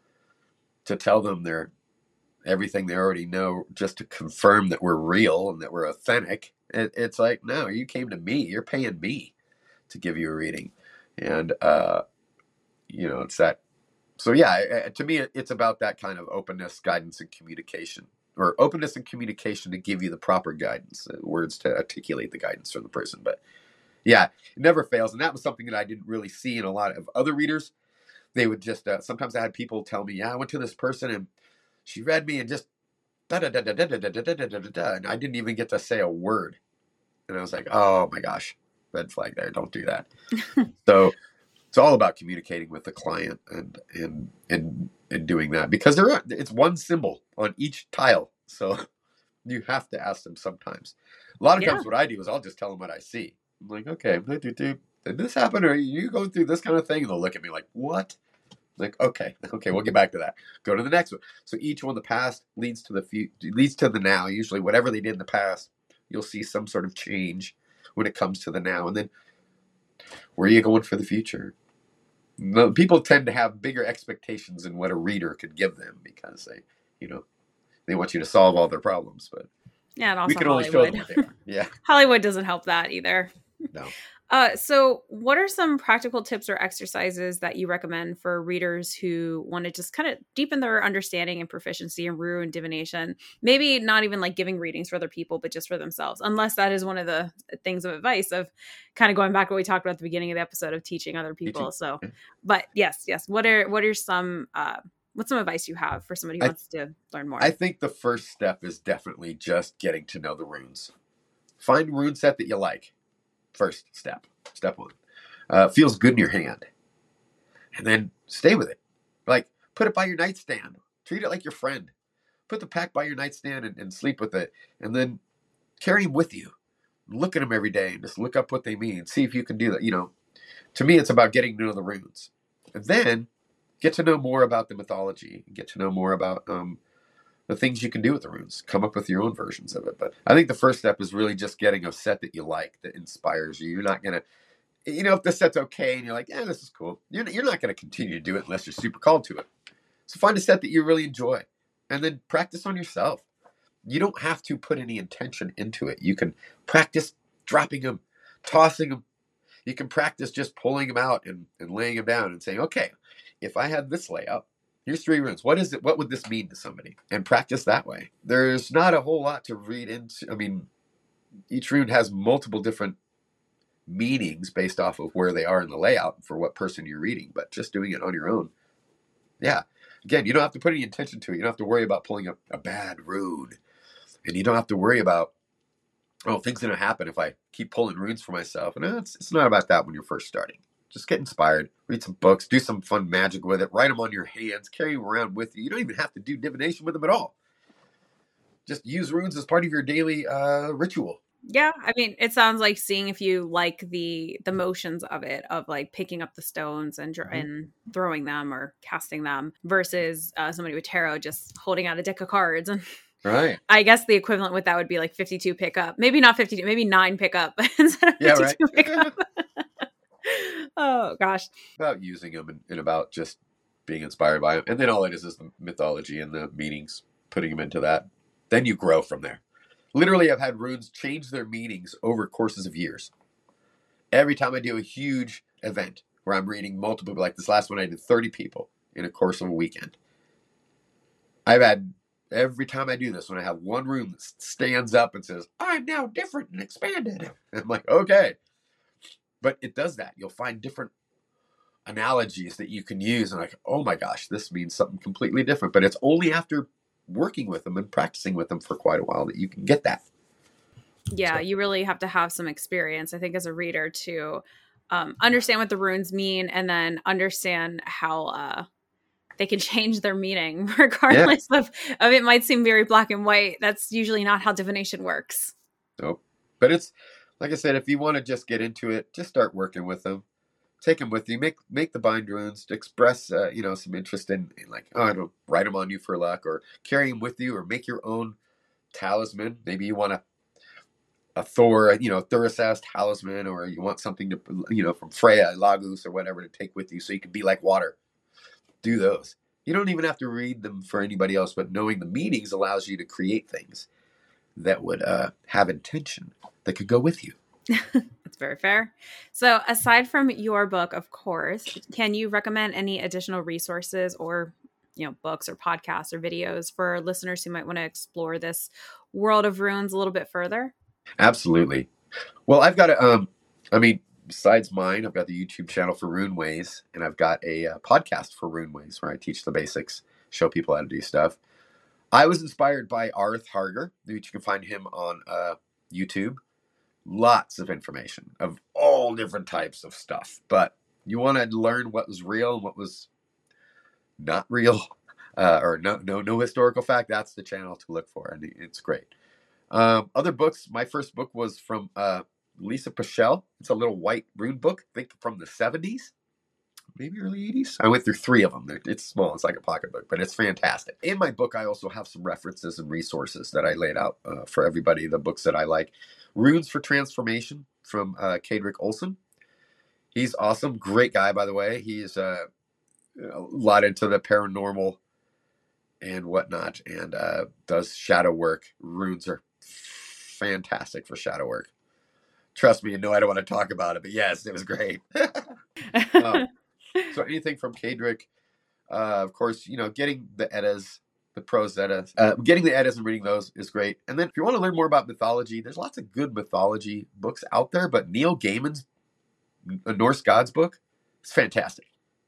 to tell them they're everything they already know just to confirm that we're real and that we're authentic. It, it's like, no, you came to me. You're paying me to give you a reading. And, uh, you know, it's that. So, yeah, to me, it's about that kind of openness, guidance, and communication. Or openness and communication to give you the proper guidance, uh, words to articulate the guidance from the person. But yeah, it never fails. And that was something that I didn't really see in a lot of other readers. They would just, uh, sometimes I had people tell me, yeah, I went to this person and she read me and just da da da da da da da da da da da da, and I didn't even get to say a word. And I was like, oh my gosh, red flag there. Don't do that. So it's all about communicating with the client and and and and doing that, because there are, it's one symbol on each tile, so you have to ask them sometimes. A lot of Yeah. times what I do is I'll just tell them what I see. I'm like, okay, did this happen, or are you going through this kind of thing? And they'll look at me like, what? Like, okay, okay, we'll get back to that. Go to the next one. So each one, the past leads to the future, leads to the now. Usually whatever they did in the past, you'll see some sort of change when it comes to the now. And then where are you going for the future? No, people tend to have bigger expectations than what a reader could give them, because they, you know, they want you to solve all their problems, but Yeah, and also we can only show them Hollywood. what they are. Yeah. Hollywood doesn't help that either. No. Uh, so what are some practical tips or exercises that you recommend for readers who want to just kind of deepen their understanding and proficiency in rune divination? Maybe not even like giving readings for other people, but just for themselves, unless that is one of the things of advice of kind of going back to what we talked about at the beginning of the episode of teaching other people. Teaching. So, but yes, yes. What are, what are some, uh, what's some advice you have for somebody who I- wants to learn more? I think the first step is definitely just getting to know the runes. Find a rune set that you like. First step. Step one. Uh, feels good in your hand. And then stay with it. Like, put it by your nightstand. Treat it like your friend. Put the pack by your nightstand and, and sleep with it. And then carry them with you. Look at them every day and just look up what they mean. See if you can do that. You know, to me, it's about getting to know the runes. And then get to know more about the mythology. Get to know more about um, the things you can do with the runes. Come up with your own versions of it. But I think the first step is really just getting a set that you like, that inspires you. You're not going to, you know, if the set's okay and you're like, yeah, this is cool, you're, you're not going to continue to do it unless you're super called to it. So find a set that you really enjoy and then practice on yourself. You don't have to put any intention into it. You can practice dropping them, tossing them. You can practice just pulling them out and, and laying them down and saying, okay, if I had this layout, here's three runes. What is it? What would this mean to somebody? And practice that way. There's not a whole lot to read into. I mean, each rune has multiple different meanings based off of where they are in the layout for what person you're reading, but just doing it on your own. Yeah. Again, you don't have to put any intention to it. You don't have to worry about pulling up a bad rune. And you don't have to worry about, oh, things going to happen if I keep pulling runes for myself. And it's, it's not about that when you're first starting. Just get inspired, read some books, do some fun magic with it, write them on your hands, carry them around with you. You don't even have to do divination with them at all. Just use runes as part of your daily uh, ritual. Yeah, I mean, it sounds like seeing if you like the the motions of it, of like picking up the stones and dr- Mhm. and throwing them or casting them, versus uh, somebody with tarot just holding out a deck of cards. And Right. I guess the equivalent with that would be like fifty-two pickup, maybe not fifty-two, maybe nine pickup instead of Yeah, fifty-two right. pickup. Oh gosh, About using them and, and about just being inspired by them. And then all it is is the mythology and the meanings, putting them into that. Then you grow from there. Literally, I've had runes change their meanings over courses of years. Every time I do a huge event where I'm reading multiple, like this last one, I did thirty people in a course of a weekend. I've had, every time I do this, when I have one rune that stands up and says, I'm now different and expanded. I'm like, okay. But it does that. You'll find different analogies that you can use. And like, oh my gosh, this means something completely different. But it's only after working with them and practicing with them for quite a while that you can get that. yeah, So- you really have to have some experience, I think, as a reader to um, understand what the runes mean, and then understand how uh, they can change their meaning regardless of, of it might seem very black and white. That's usually not how divination works. Nope. But it's, like I said, if you want to just get into it, just start working with them. take them with you. Make make the bind runes to express, uh, you know, some interest in, in like, oh, I don't write them on you for luck, or carry them with you, or make your own talisman. Maybe you want a a Thor, you know, Thurisaz talisman, or you want something to, you know, from Freya, Lagos, or whatever to take with you, so you can be like water. Do those. You don't even have to read them for anybody else, but knowing the meanings allows you to create things that would uh, have intention that could go with you. That's very fair. So aside from your book, of course, can you recommend any additional resources or, you know, books or podcasts or videos for listeners who might want to explore this world of runes a little bit further? Absolutely. Well, I've got a, um, I mean, besides mine, I've got the YouTube channel for Runeways, and I've got a uh, podcast for Runeways where I teach the basics, show people how to do stuff. I was inspired by Arth Harger, which you can find him on uh, YouTube. Lots of information of all different types of stuff, but you want to learn what was real and what was not real, uh, or no, no, no historical fact. That's the channel to look for, and it's great. Um, other books. My first book was from uh, Lisa Pichelle. It's a little white rune book, I think from the seventies, maybe early eighties. I went through three of them. It's small. It's like a pocketbook, but it's fantastic. In my book, I also have some references and resources that I laid out uh, for everybody, the books that I like. Runes for Transformation from uh, Kadrick Olson. He's awesome. Great guy, by the way. He's uh, a lot into the paranormal and whatnot, and uh, does shadow work. Runes are fantastic for shadow work. Trust me, you know I don't want to talk about it, but yes, it was great. um, so anything from Kadrick, uh, of course, you know, getting the Eddas, the Prose Eddas, uh, getting the Eddas and reading those is great. And then if you want to learn more about mythology, there's lots of good mythology books out there, but Neil Gaiman's A Norse Gods book is fantastic.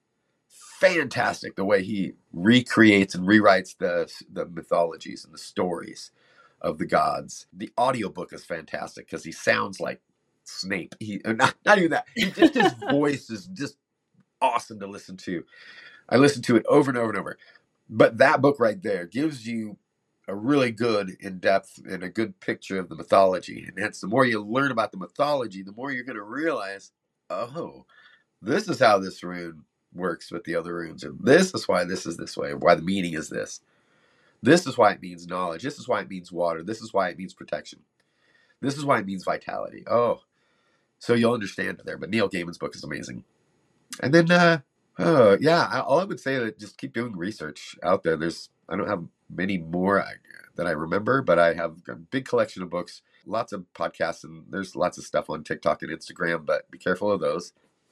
Fantastic the way he recreates and rewrites the the mythologies and the stories of the gods. The audiobook is fantastic because he sounds like Snape. He not, not even that. He just his voice is just awesome to listen to. I listened to it over and over and over. But that book right there gives you a really good in-depth and a good picture of the mythology. And hence, the more you learn about the mythology, the more you're going to realize, oh, this is how this rune works with the other runes. And this is why this is this way, or why the meaning is this. This is why it means knowledge. This is why it means water. This is why it means protection. This is why it means vitality. Oh, so you'll understand it there. But Neil Gaiman's book is amazing. And then, uh, oh, yeah, I, all I would say is just keep doing research out there. There's, I don't have many more I, that I remember, but I have a big collection of books, lots of podcasts, and there's lots of stuff on TikTok and Instagram, but be careful of those.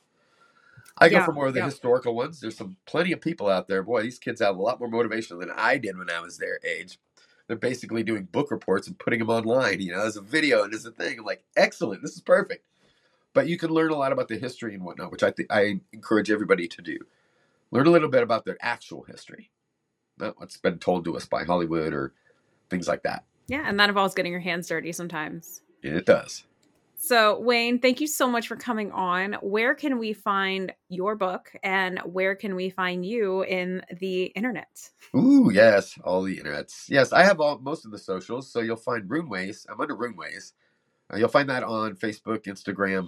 I go Yeah, for more of the yeah. historical ones. There's some plenty of people out there. Boy, these kids have a lot more motivation than I did when I was their age. They're basically doing book reports and putting them online, you know, as a video and as a thing. I'm like, excellent, this is perfect. But you can learn a lot about the history and whatnot, which I think I encourage everybody to do. Learn a little bit about their actual history, not what's been told to us by Hollywood or things like that. Yeah, and that involves getting your hands dirty sometimes. It does. So, Wayne, thank you so much for coming on. Where can we find your book, and where can we find you in the internet? Ooh, yes, all the internets. Yes, I have all most of the socials, so you'll find Runeways. I'm under Runeways. Uh, you'll find that on Facebook, Instagram,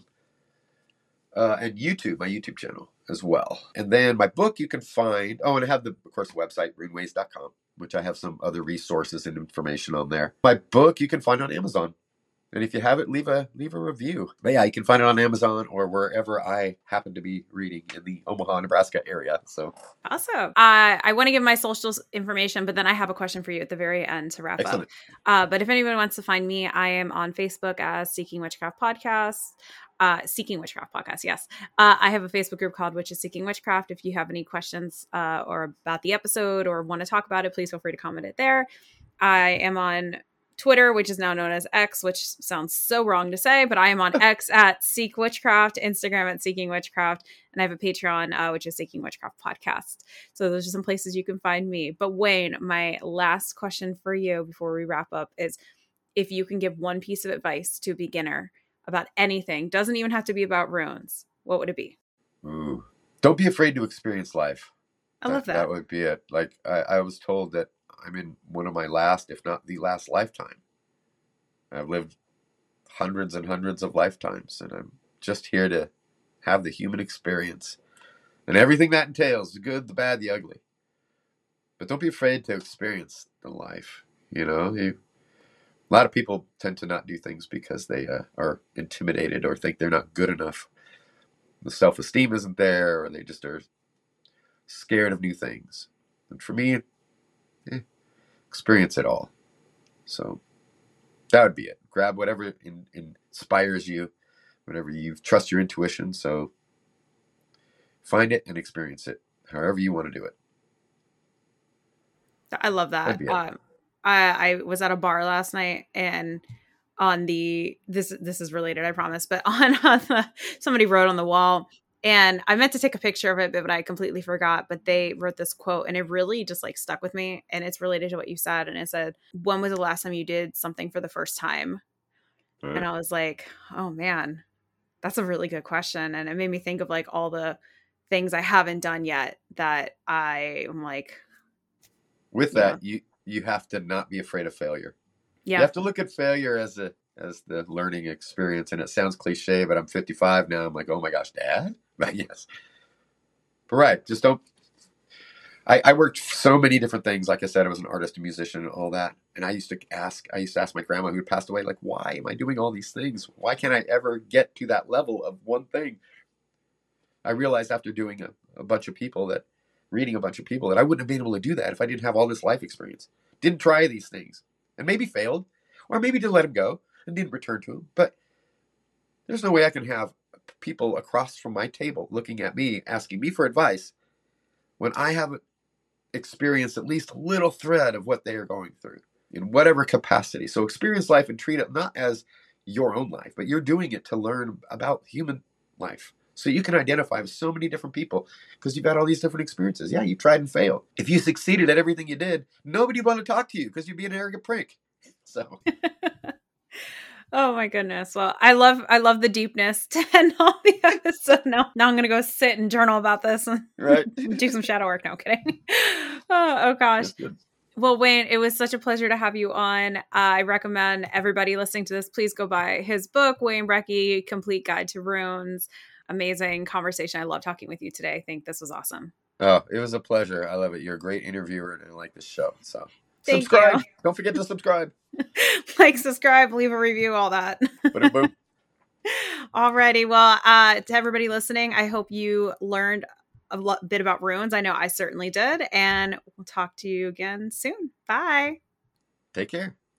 uh, and YouTube, my YouTube channel as well. And then my book you can find, oh, and I have the, of course, website, runeways dot com, which I have some other resources and information on there. My book you can find on Amazon. And if you have it, leave a leave a review. But yeah, you can find it on Amazon or wherever I happen to be reading in the Omaha, Nebraska area. So awesome. Uh, I want to give my socials information, but then I have a question for you at the very end to wrap excellent. up. Uh, but if anyone wants to find me, I am on Facebook as Seeking Witchcraft Podcast. Uh, Seeking Witchcraft Podcast, yes. Uh, I have a Facebook group called Witches Seeking Witchcraft. If you have any questions uh, or about the episode or want to talk about it, please feel free to comment it there. I am on Twitter, which is now known as X, which sounds so wrong to say, but I am on X at Seek Witchcraft, Instagram at Seeking Witchcraft, and I have a Patreon, uh, which is Seeking Witchcraft Podcast. So those are some places you can find me. But Wayne, my last question for you before we wrap up is, if you can give one piece of advice to a beginner about anything, doesn't even have to be about runes, what would it be? Ooh. Don't be afraid to experience life. I love that. That would be it. Like I, I was told that I'm in one of my last, if not the last lifetime. I've lived hundreds and hundreds of lifetimes, and I'm just here to Have the human experience and everything that entails, the good, the bad, the ugly. But don't be afraid to experience the life. You know, you, a lot of people tend to not do things because they uh, are intimidated or think they're not good enough. The self-esteem isn't there, or they just are scared of new things. And for me, eh, experience it all. So that would be it. Grab whatever in, inspires you, whatever you trust your intuition. So find it and experience it, however you want to do it. I love that. Um, I, I was at a bar last night, and on the this this is related, I promise, but on, on the, somebody wrote on the wall, and I meant to take a picture of it, but I completely forgot. But they wrote this quote, and it really just like stuck with me, and it's related to what you said. And it said, "When was the last time you did something for the first time?" Right. And I was like, "Oh man, that's a really good question," and it made me think of like all the things I haven't done yet that I am like. With that, yeah. you you have to not be afraid of failure. Yeah. You have to look at failure as a as the learning experience. And it sounds cliche, but I'm fifty-five now. I'm like, oh my gosh, Dad? But yes. But right, just don't. I, I worked so many different things. Like I said, I was an artist, a musician, and all that. And I used to ask, I used to ask my grandma who had passed away, like, why am I doing all these things? Why can't I ever get to that level of one thing? I realized after doing a, a bunch of people that reading a bunch of people that I wouldn't have been able to do that if I didn't have all this life experience. Didn't try these things. And maybe failed. Or maybe did let them go and didn't return to them. But there's no way I can have people across from my table looking at me, asking me for advice when I haven't experienced at least a little thread of what they are going through in whatever capacity. So experience life and treat it not as your own life, but you're doing it to learn about human life. So you can identify with so many different people because you've had all these different experiences. Yeah, you tried and failed. If you succeeded at everything you did, nobody would want to talk to you because you'd be an arrogant prick. So. Oh my goodness. Well, I love I love the deepness to end all the episode. Now, now I'm going to go sit and journal about this and right. do some shadow work. No, kidding. oh, oh gosh. Well, Wayne, it was such a pleasure to have you on. Uh, I recommend everybody listening to this, please go buy his book, Wayne Brekke, Complete Guide to Runes. Amazing conversation. I love talking with you today. I think this was awesome. Oh, it was a pleasure. I love it. You're a great interviewer and I like this show. So Thank subscribe. You. Don't forget to subscribe. Like, subscribe, leave a review, all that. Boom, boom. Alrighty. Well, uh, to everybody listening, I hope you learned a lo- bit about runes. I know I certainly did. And we'll talk to you again soon. Bye. Take care.